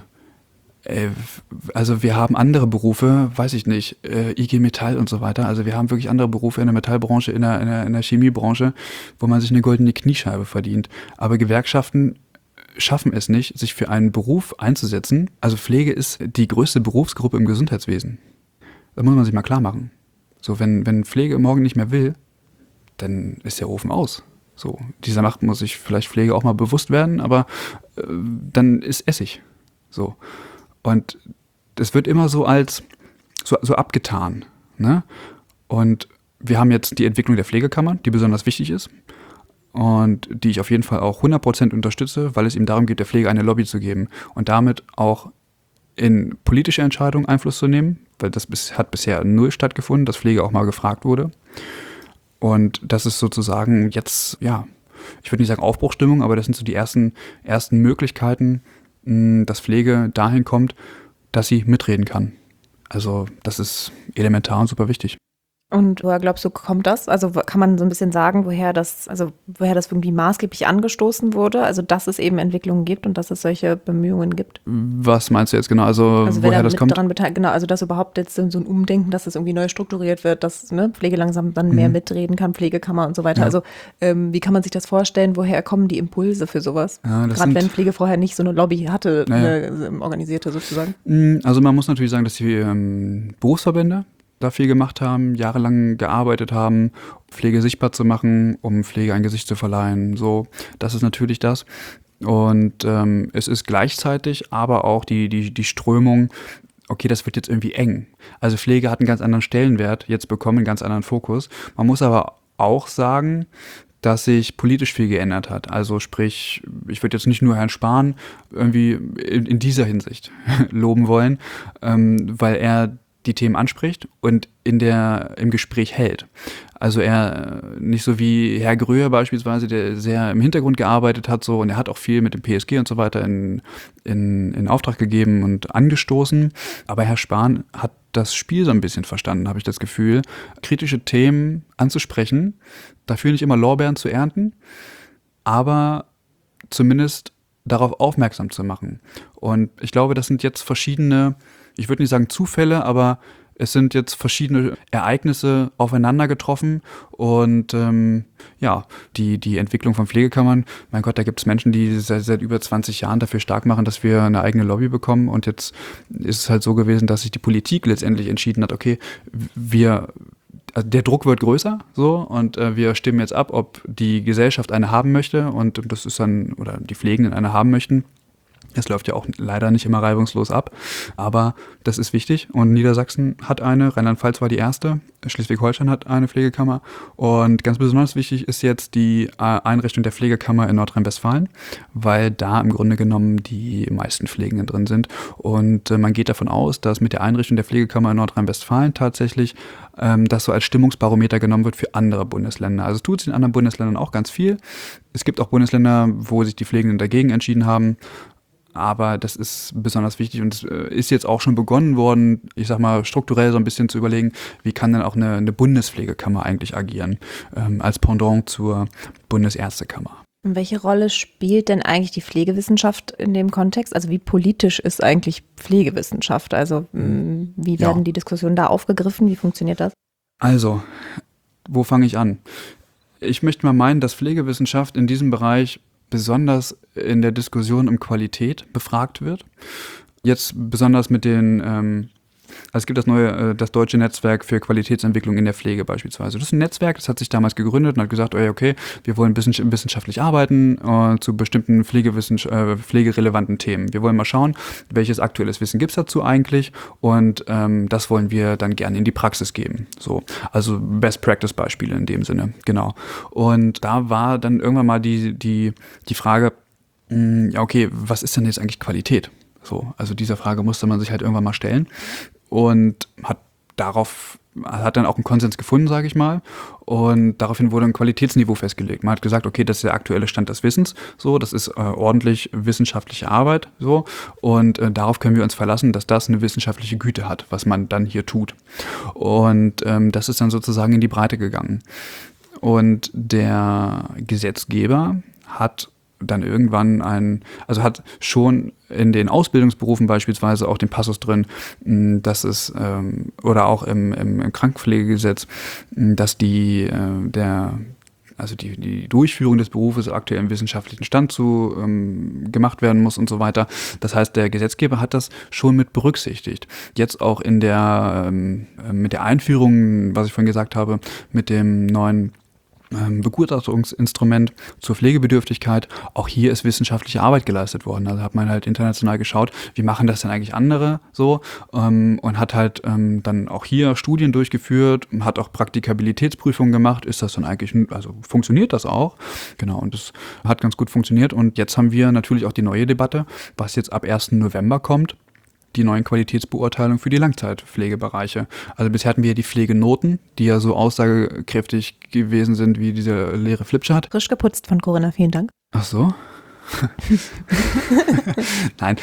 also wir haben andere Berufe, weiß ich nicht, IG Metall und so weiter. Also wir haben wirklich andere Berufe in der Metallbranche, in der Chemiebranche, wo man sich eine goldene Kniescheibe verdient. Aber Gewerkschaften schaffen es nicht, sich für einen Beruf einzusetzen. Also Pflege ist die größte Berufsgruppe im Gesundheitswesen. Das muss man sich mal klar machen. So, wenn Pflege morgen nicht mehr will, dann ist der Ofen aus. So, dieser Macht muss sich vielleicht Pflege auch mal bewusst werden, aber dann ist Essig. So. Und es wird immer so als so abgetan. Ne? Und wir haben jetzt die Entwicklung der Pflegekammern, die besonders wichtig ist und die ich auf jeden Fall auch 100% unterstütze, weil es ihm darum geht, der Pflege eine Lobby zu geben und damit auch in politische Entscheidungen Einfluss zu nehmen, weil das hat bisher null stattgefunden, dass Pflege auch mal gefragt wurde. Und das ist sozusagen jetzt, ja, ich würde nicht sagen Aufbruchstimmung, aber das sind so die ersten Möglichkeiten, dass Pflege dahin kommt, dass sie mitreden kann. Also das ist elementar und super wichtig. Und woher glaubst du, kommt das? Also kann man so ein bisschen sagen, woher das irgendwie maßgeblich angestoßen wurde? Also dass es eben Entwicklungen gibt und dass es solche Bemühungen gibt? Was meinst du jetzt genau? Also woher das kommt? Genau, also dass überhaupt jetzt so ein Umdenken, dass es irgendwie neu strukturiert wird, dass Pflege langsam dann mehr mitreden kann, Pflegekammer und so weiter. Ja. Also wie kann man sich das vorstellen? Woher kommen die Impulse für sowas? Ja, gerade wenn Pflege vorher nicht so eine Lobby hatte, eine organisierte sozusagen. Also man muss natürlich sagen, dass die Berufsverbände da viel gemacht haben, jahrelang gearbeitet haben, Pflege sichtbar zu machen, um Pflege ein Gesicht zu verleihen. So, das ist natürlich das. Und es ist gleichzeitig aber auch die Strömung, okay, das wird jetzt irgendwie eng. Also Pflege hat einen ganz anderen Stellenwert jetzt bekommen, einen ganz anderen Fokus. Man muss aber auch sagen, dass sich politisch viel geändert hat. Also sprich, ich würde jetzt nicht nur Herrn Spahn irgendwie in dieser Hinsicht loben wollen, weil er die Themen anspricht und im Gespräch hält. Also er nicht so wie Herr Gröhe beispielsweise, der sehr im Hintergrund gearbeitet hat so und er hat auch viel mit dem PSG und so weiter in Auftrag gegeben und angestoßen. Aber Herr Spahn hat das Spiel so ein bisschen verstanden, habe ich das Gefühl, kritische Themen anzusprechen, dafür nicht immer Lorbeeren zu ernten, aber zumindest darauf aufmerksam zu machen. Und ich glaube, das sind jetzt verschiedene, ich würde nicht sagen Zufälle, aber es sind jetzt verschiedene Ereignisse aufeinander getroffen und die Entwicklung von Pflegekammern, mein Gott, da gibt es Menschen, die seit über 20 Jahren dafür stark machen, dass wir eine eigene Lobby bekommen und jetzt ist es halt so gewesen, dass sich die Politik letztendlich entschieden hat, okay, also der Druck wird größer so und wir stimmen jetzt ab, ob die Gesellschaft eine haben möchte und das ist dann, oder die Pflegenden eine haben möchten. Es läuft ja auch leider nicht immer reibungslos ab, aber das ist wichtig und Niedersachsen hat eine, Rheinland-Pfalz war die erste, Schleswig-Holstein hat eine Pflegekammer und ganz besonders wichtig ist jetzt die Einrichtung der Pflegekammer in Nordrhein-Westfalen, weil da im Grunde genommen die meisten Pflegenden drin sind und man geht davon aus, dass mit der Einrichtung der Pflegekammer in Nordrhein-Westfalen tatsächlich das so als Stimmungsbarometer genommen wird für andere Bundesländer. Also tut es in anderen Bundesländern auch ganz viel. Es gibt auch Bundesländer, wo sich die Pflegenden dagegen entschieden haben. Aber das ist besonders wichtig und es ist jetzt auch schon begonnen worden, ich sag mal, strukturell so ein bisschen zu überlegen, wie kann denn auch eine Bundespflegekammer eigentlich agieren, als Pendant zur Bundesärztekammer. Und welche Rolle spielt denn eigentlich die Pflegewissenschaft in dem Kontext? Also wie politisch ist eigentlich Pflegewissenschaft? Also wie werden die Diskussionen da aufgegriffen? Wie funktioniert das? Also, wo fange ich an? Ich möchte mal meinen, dass Pflegewissenschaft in diesem Bereich besonders in der Diskussion um Qualität befragt wird. Jetzt besonders mit den also es gibt das deutsche Netzwerk für Qualitätsentwicklung in der Pflege beispielsweise. Das ist ein Netzwerk, das hat sich damals gegründet und hat gesagt, okay, wir wollen wissenschaftlich arbeiten zu bestimmten pflegerelevanten Themen. Wir wollen mal schauen, welches aktuelles Wissen gibt es dazu eigentlich und das wollen wir dann gerne in die Praxis geben. So, also Best-Practice-Beispiele in dem Sinne, genau. Und da war dann irgendwann mal die Frage, okay, was ist denn jetzt eigentlich Qualität? So, also dieser Frage musste man sich halt irgendwann mal stellen und hat dann auch einen Konsens gefunden, sage ich mal. Und daraufhin wurde ein Qualitätsniveau festgelegt. Man hat gesagt, okay, das ist der aktuelle Stand des Wissens, so, das ist ordentlich wissenschaftliche Arbeit, so. Und darauf können wir uns verlassen, dass das eine wissenschaftliche Güte hat, was man dann hier tut. Und das ist dann sozusagen in die Breite gegangen. Und der Gesetzgeber hat dann irgendwann hat schon in den Ausbildungsberufen beispielsweise auch den Passus drin, dass es, oder auch im Krankenpflegegesetz, dass die Durchführung des Berufes aktuell im wissenschaftlichen Stand gemacht werden muss und so weiter. Das heißt, der Gesetzgeber hat das schon mit berücksichtigt. Jetzt auch mit der Einführung, was ich vorhin gesagt habe, mit dem neuen Begutachtungsinstrument zur Pflegebedürftigkeit. Auch hier ist wissenschaftliche Arbeit geleistet worden. Also hat man halt international geschaut, wie machen das denn eigentlich andere so, und hat halt dann auch hier Studien durchgeführt, hat auch Praktikabilitätsprüfungen gemacht. Ist das dann eigentlich, also funktioniert das auch? Genau, und das hat ganz gut funktioniert. Und jetzt haben wir natürlich auch die neue Debatte, was jetzt ab 1. November kommt. Die neuen Qualitätsbeurteilungen für die Langzeitpflegebereiche. Also bisher hatten wir die Pflegenoten, die ja so aussagekräftig gewesen sind wie dieser leere Flipchart. Frisch geputzt von Corinna, vielen Dank. Ach so? Nein,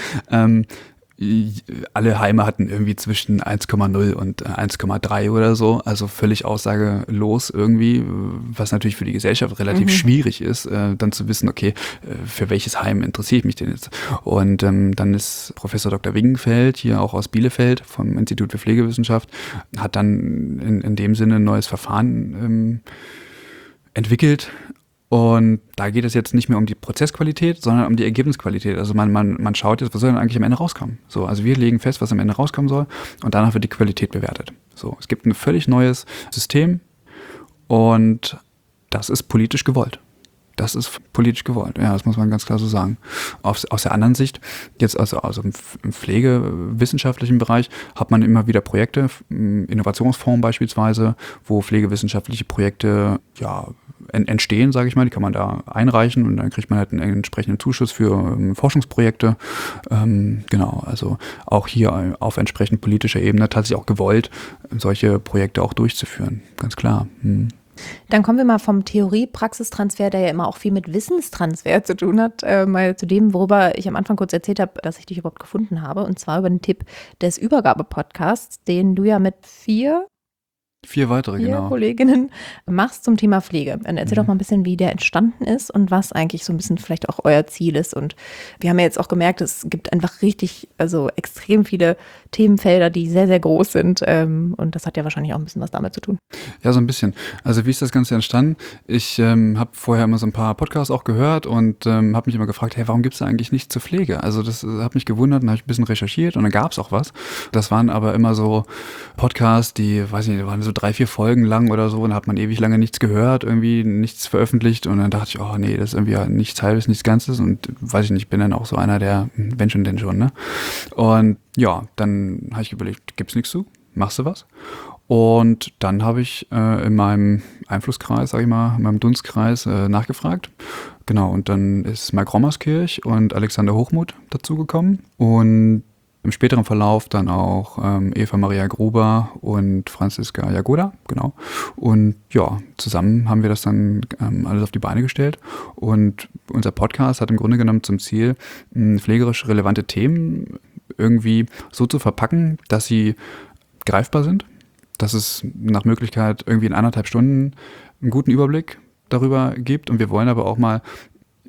alle Heime hatten irgendwie zwischen 1,0 und 1,3 oder so, also völlig aussagelos irgendwie, was natürlich für die Gesellschaft relativ schwierig ist, dann zu wissen, okay, für welches Heim interessiere ich mich denn jetzt? Und dann ist Professor Dr. Wingenfeld, hier auch aus Bielefeld vom Institut für Pflegewissenschaft, hat dann in dem Sinne ein neues Verfahren entwickelt. Und da geht es jetzt nicht mehr um die Prozessqualität, sondern um die Ergebnisqualität. Also man schaut jetzt, was soll denn eigentlich am Ende rauskommen? So, also wir legen fest, was am Ende rauskommen soll und danach wird die Qualität bewertet. So, es gibt ein völlig neues System und das ist politisch gewollt. Das ist politisch gewollt, ja, das muss man ganz klar so sagen. Aus der anderen Sicht, jetzt also im pflegewissenschaftlichen Bereich, hat man immer wieder Projekte, Innovationsfonds beispielsweise, wo pflegewissenschaftliche Projekte entstehen, sage ich mal, die kann man da einreichen und dann kriegt man halt einen entsprechenden Zuschuss für Forschungsprojekte. Genau, also auch hier auf entsprechend politischer Ebene tatsächlich auch gewollt, solche Projekte auch durchzuführen, ganz klar. Dann kommen wir mal vom Theorie-Praxistransfer, der ja immer auch viel mit Wissenstransfer zu tun hat, mal zu dem, worüber ich am Anfang kurz erzählt habe, dass ich dich überhaupt gefunden habe. Und zwar über den Tipp des Übergabe-Podcasts, den du ja mit vier Kolleginnen machst zum Thema Pflege. Und erzähl doch mal ein bisschen, wie der entstanden ist und was eigentlich so ein bisschen vielleicht auch euer Ziel ist. Und wir haben ja jetzt auch gemerkt, es gibt einfach extrem viele Themenfelder, die sehr, sehr groß sind. Und das hat ja wahrscheinlich auch ein bisschen was damit zu tun. Ja, so ein bisschen. Also wie ist das Ganze entstanden? Ich habe vorher immer so ein paar Podcasts auch gehört und habe mich immer gefragt, hey, warum gibt es da eigentlich nichts zur Pflege? Also das hat mich gewundert und habe ich ein bisschen recherchiert und dann gab es auch was. Das waren aber immer so Podcasts, die, weiß ich nicht, waren so 3-4 Folgen lang oder so und da hat man ewig lange nichts gehört, irgendwie nichts veröffentlicht und dann dachte ich, oh nee, das ist irgendwie nichts Halbes, nichts Ganzes und weiß ich nicht, ich bin dann auch so einer, der, wenn schon, denn schon, ne? Und ja, dann habe ich überlegt, gibt's nichts zu? Machst du was? Und dann habe ich in meinem Einflusskreis, sage ich mal, in meinem Dunstkreis nachgefragt. Genau, und dann ist Mike Rommerskirch und Alexander Hochmuth dazugekommen und im späteren Verlauf dann auch Eva Maria Gruber und Franziska Jagoda, genau. Und ja, zusammen haben wir das dann alles auf die Beine gestellt. Und unser Podcast hat im Grunde genommen zum Ziel, pflegerisch relevante Themen irgendwie so zu verpacken, dass sie greifbar sind, dass es nach Möglichkeit irgendwie in 1,5 Stunden einen guten Überblick darüber gibt. Und wir wollen aber auch mal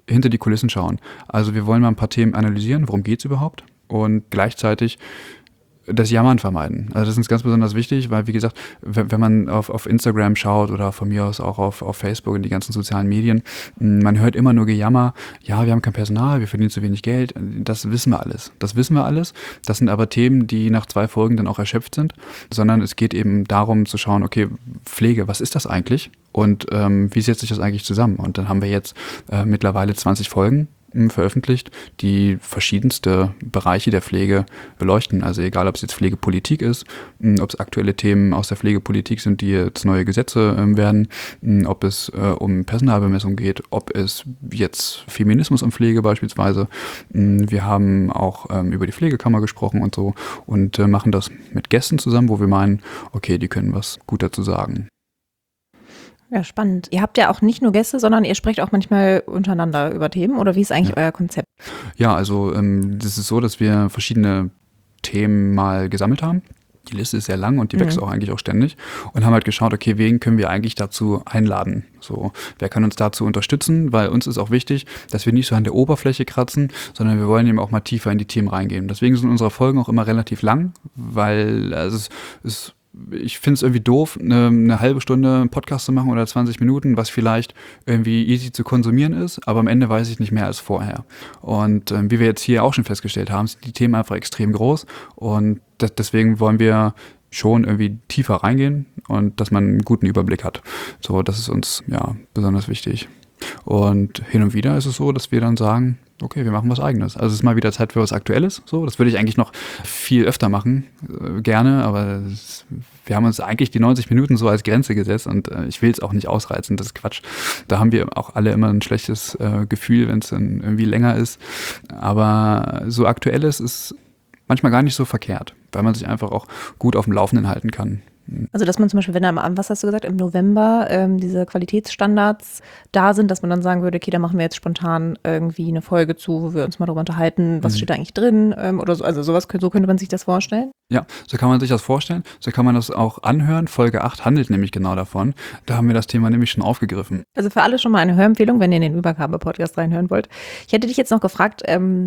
hinter die Kulissen schauen. Also wir wollen mal ein paar Themen analysieren, worum geht es überhaupt, und gleichzeitig das Jammern vermeiden. Also das ist uns ganz besonders wichtig, weil, wie gesagt, wenn man auf Instagram schaut oder von mir aus auch auf Facebook und die ganzen sozialen Medien, man hört immer nur Gejammer, ja, wir haben kein Personal, wir verdienen zu wenig Geld, das wissen wir alles. Das wissen wir alles. Das sind aber Themen, die nach 2 Folgen dann auch erschöpft sind, sondern es geht eben darum zu schauen, okay, Pflege, was ist das eigentlich und wie setzt sich das eigentlich zusammen? Und dann haben wir jetzt mittlerweile 20 Folgen veröffentlicht, die verschiedenste Bereiche der Pflege beleuchten. Also egal, ob es jetzt Pflegepolitik ist, ob es aktuelle Themen aus der Pflegepolitik sind, die jetzt neue Gesetze werden, ob es um Personalbemessung geht, ob es jetzt Feminismus und Pflege beispielsweise. Wir haben auch über die Pflegekammer gesprochen und so und machen das mit Gästen zusammen, wo wir meinen, okay, die können was gut dazu sagen. Ja, spannend. Ihr habt ja auch nicht nur Gäste, sondern ihr sprecht auch manchmal untereinander über Themen, oder wie ist eigentlich euer Konzept? Ja, also das ist so, dass wir verschiedene Themen mal gesammelt haben. Die Liste ist sehr lang und die wächst auch eigentlich auch ständig und haben halt geschaut, okay, wen können wir eigentlich dazu einladen? So, wer kann uns dazu unterstützen? Weil uns ist auch wichtig, dass wir nicht so an der Oberfläche kratzen, sondern wir wollen eben auch mal tiefer in die Themen reingehen. Deswegen sind unsere Folgen auch immer relativ lang, weil ich finde es irgendwie doof, eine halbe Stunde einen Podcast zu machen oder 20 Minuten, was vielleicht irgendwie easy zu konsumieren ist, aber am Ende weiß ich nicht mehr als vorher. Und wie wir jetzt hier auch schon festgestellt haben, sind die Themen einfach extrem groß und deswegen wollen wir schon irgendwie tiefer reingehen und dass man einen guten Überblick hat. So, das ist uns ja besonders wichtig. Und hin und wieder ist es so, dass wir dann sagen, okay, wir machen was Eigenes. Also es ist mal wieder Zeit für was Aktuelles. So, das würde ich eigentlich noch viel öfter machen, gerne, aber wir haben uns eigentlich die 90 Minuten so als Grenze gesetzt und ich will es auch nicht ausreizen, das ist Quatsch. Da haben wir auch alle immer ein schlechtes Gefühl, wenn es dann irgendwie länger ist. Aber so Aktuelles ist manchmal gar nicht so verkehrt, weil man sich einfach auch gut auf dem Laufenden halten kann. Also dass man zum Beispiel, wenn was hast du gesagt, im November diese Qualitätsstandards da sind, dass man dann sagen würde, okay, da machen wir jetzt spontan irgendwie eine Folge zu, wo wir uns mal darüber unterhalten, was steht da eigentlich drin oder so. Also sowas, so könnte man sich das vorstellen? Ja, so kann man sich das vorstellen. So kann man das auch anhören. Folge 8 handelt nämlich genau davon. Da haben wir das Thema nämlich schon aufgegriffen. Also für alle schon mal eine Hörempfehlung, wenn ihr in den Übergabe-Podcast reinhören wollt. Ich hätte dich jetzt noch gefragt,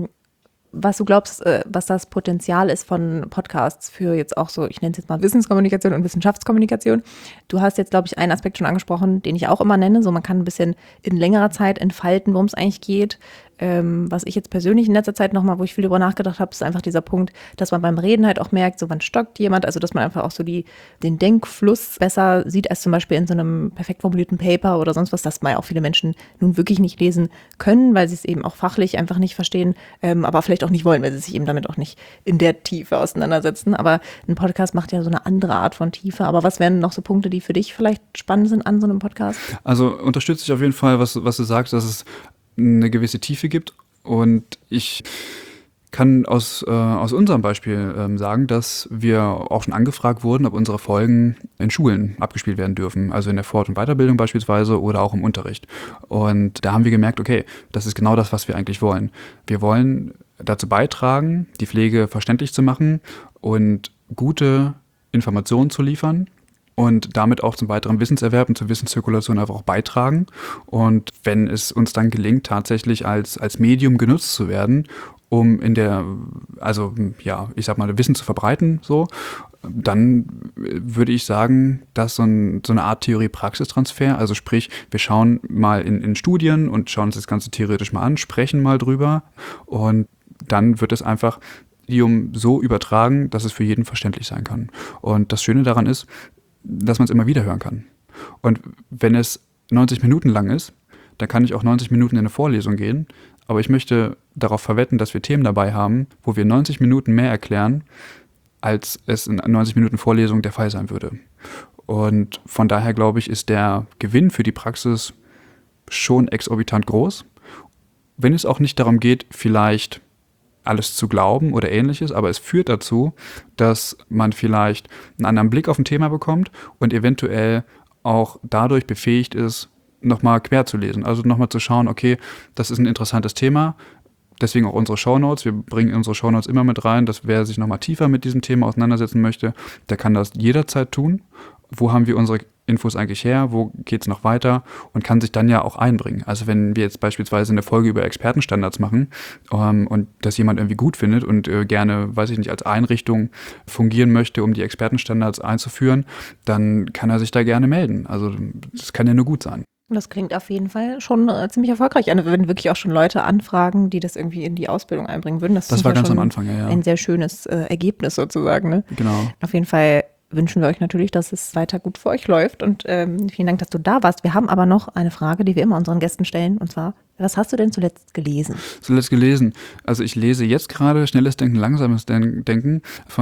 was du glaubst, was das Potenzial ist von Podcasts für jetzt auch so, ich nenne es jetzt mal Wissenskommunikation und Wissenschaftskommunikation. Du hast jetzt, glaube ich, einen Aspekt schon angesprochen, den ich auch immer nenne. So, man kann ein bisschen in längerer Zeit entfalten, worum es eigentlich geht. Was ich jetzt persönlich in letzter Zeit nochmal, wo ich viel drüber nachgedacht habe, ist einfach dieser Punkt, dass man beim Reden halt auch merkt, so wann stockt jemand, also dass man einfach auch so den Denkfluss besser sieht als zum Beispiel in so einem perfekt formulierten Paper oder sonst was, das mal auch viele Menschen nun wirklich nicht lesen können, weil sie es eben auch fachlich einfach nicht verstehen, aber vielleicht auch nicht wollen, weil sie sich eben damit auch nicht in der Tiefe auseinandersetzen. Aber ein Podcast macht ja so eine andere Art von Tiefe. Aber was wären noch so Punkte, die für dich vielleicht spannend sind an so einem Podcast? Also unterstütze ich auf jeden Fall, was du sagst, dass es eine gewisse Tiefe gibt und ich kann aus unserem Beispiel sagen, dass wir auch schon angefragt wurden, ob unsere Folgen in Schulen abgespielt werden dürfen, also in der Fort- und Weiterbildung beispielsweise oder auch im Unterricht. Und da haben wir gemerkt, okay, das ist genau das, was wir eigentlich wollen. Wir wollen dazu beitragen, die Pflege verständlich zu machen und gute Informationen zu liefern und damit auch zum weiteren Wissenserwerb und zur Wissenszirkulation einfach auch beitragen. Und wenn es uns dann gelingt, tatsächlich als Medium genutzt zu werden, um ich sag mal, Wissen zu verbreiten, so, dann würde ich sagen, dass so eine Art Theorie-Praxistransfer, also sprich, wir schauen mal in Studien und schauen uns das Ganze theoretisch mal an, sprechen mal drüber und dann wird es einfach so übertragen, dass es für jeden verständlich sein kann. Und das Schöne daran ist, dass man es immer wieder hören kann. Und wenn es 90 Minuten lang ist, dann kann ich auch 90 Minuten in eine Vorlesung gehen. Aber ich möchte darauf verwetten, dass wir Themen dabei haben, wo wir 90 Minuten mehr erklären, als es in 90 Minuten Vorlesung der Fall sein würde. Und von daher, glaube ich, ist der Gewinn für die Praxis schon exorbitant groß. Wenn es auch nicht darum geht, vielleicht alles zu glauben oder Ähnliches, aber es führt dazu, dass man vielleicht einen anderen Blick auf ein Thema bekommt und eventuell auch dadurch befähigt ist, nochmal quer zu lesen. Also nochmal zu schauen, okay, das ist ein interessantes Thema, deswegen auch unsere Shownotes. Wir bringen unsere Shownotes immer mit rein, dass wer sich nochmal tiefer mit diesem Thema auseinandersetzen möchte, der kann das jederzeit tun. Wo haben wir unsere Infos eigentlich her, wo geht es noch weiter und kann sich dann ja auch einbringen. Also wenn wir jetzt beispielsweise eine Folge über Expertenstandards machen und das jemand irgendwie gut findet und gerne, weiß ich nicht, als Einrichtung fungieren möchte, um die Expertenstandards einzuführen, dann kann er sich da gerne melden. Also das kann ja nur gut sein. Das klingt auf jeden Fall schon ziemlich erfolgreich. Also wenn wirklich auch schon Leute anfragen, die das irgendwie in die Ausbildung einbringen würden. Das war ja ganz schon am Anfang, ja. Ein sehr schönes Ergebnis sozusagen. Ne? Genau. Auf jeden Fall wünschen wir euch natürlich, dass es weiter gut für euch läuft. Und vielen Dank, dass du da warst. Wir haben aber noch eine Frage, die wir immer unseren Gästen stellen. Und zwar, was hast du denn zuletzt gelesen? Also ich lese jetzt gerade Schnelles Denken, Langsames Denken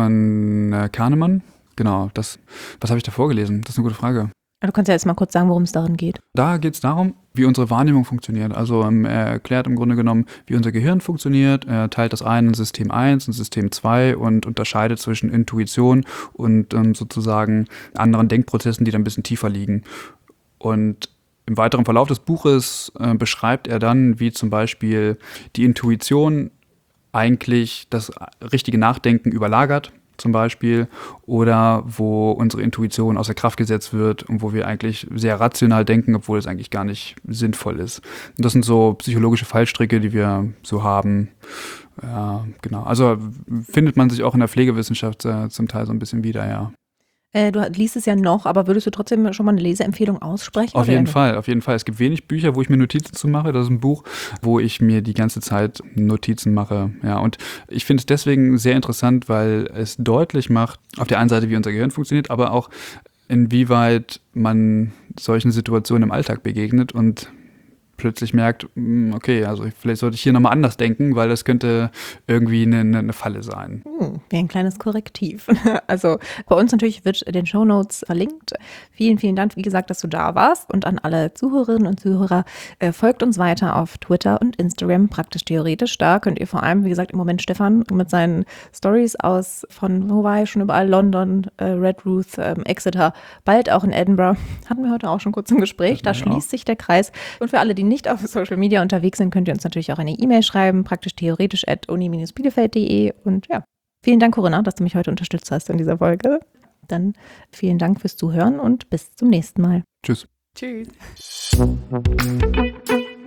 von Kahnemann. Genau, was habe ich da vorgelesen? Das ist eine gute Frage. Du kannst ja jetzt mal kurz sagen, worum es darin geht. Da geht es darum, wie unsere Wahrnehmung funktioniert. Also er erklärt im Grunde genommen, wie unser Gehirn funktioniert. Er teilt das ein in System 1 und System 2 und unterscheidet zwischen Intuition und sozusagen anderen Denkprozessen, die dann ein bisschen tiefer liegen. Und im weiteren Verlauf des Buches beschreibt er dann, wie zum Beispiel die Intuition eigentlich das richtige Nachdenken überlagert. Zum Beispiel, oder wo unsere Intuition außer Kraft gesetzt wird und wo wir eigentlich sehr rational denken, obwohl es eigentlich gar nicht sinnvoll ist. Und das sind so psychologische Fallstricke, die wir so haben. Ja, genau. Also findet man sich auch in der Pflegewissenschaft zum Teil so ein bisschen wieder, ja. Du liest es ja noch, aber würdest du trotzdem schon mal eine Leseempfehlung aussprechen? Auf jeden Fall. Es gibt wenig Bücher, wo ich mir Notizen zu mache. Das ist ein Buch, wo ich mir die ganze Zeit Notizen mache. Ja, und ich finde es deswegen sehr interessant, weil es deutlich macht, auf der einen Seite, wie unser Gehirn funktioniert, aber auch inwieweit man solchen Situationen im Alltag begegnet und plötzlich merkt, okay, also vielleicht sollte ich hier nochmal anders denken, weil das könnte irgendwie eine Falle sein. Wie ein kleines Korrektiv. Also bei uns natürlich wird in den Shownotes verlinkt. Vielen, vielen Dank, wie gesagt, dass du da warst. Und an alle Zuhörerinnen und Zuhörer, folgt uns weiter auf Twitter und Instagram, praktisch theoretisch. Da könnt ihr vor allem, wie gesagt, im Moment Stefan mit seinen Stories von Hawaii, schon überall, London, Redruth, Exeter, bald auch in Edinburgh. Hatten wir heute auch schon kurz im Gespräch. Da schließt sich der Kreis. Und für alle, die nicht auf Social Media unterwegs sind, könnt ihr uns natürlich auch eine E-Mail schreiben, praktisch theoretisch@uni-bielefeld.de. Und ja, vielen Dank, Corinna, dass du mich heute unterstützt hast in dieser Folge. Dann vielen Dank fürs Zuhören und bis zum nächsten Mal. Tschüss. Tschüss.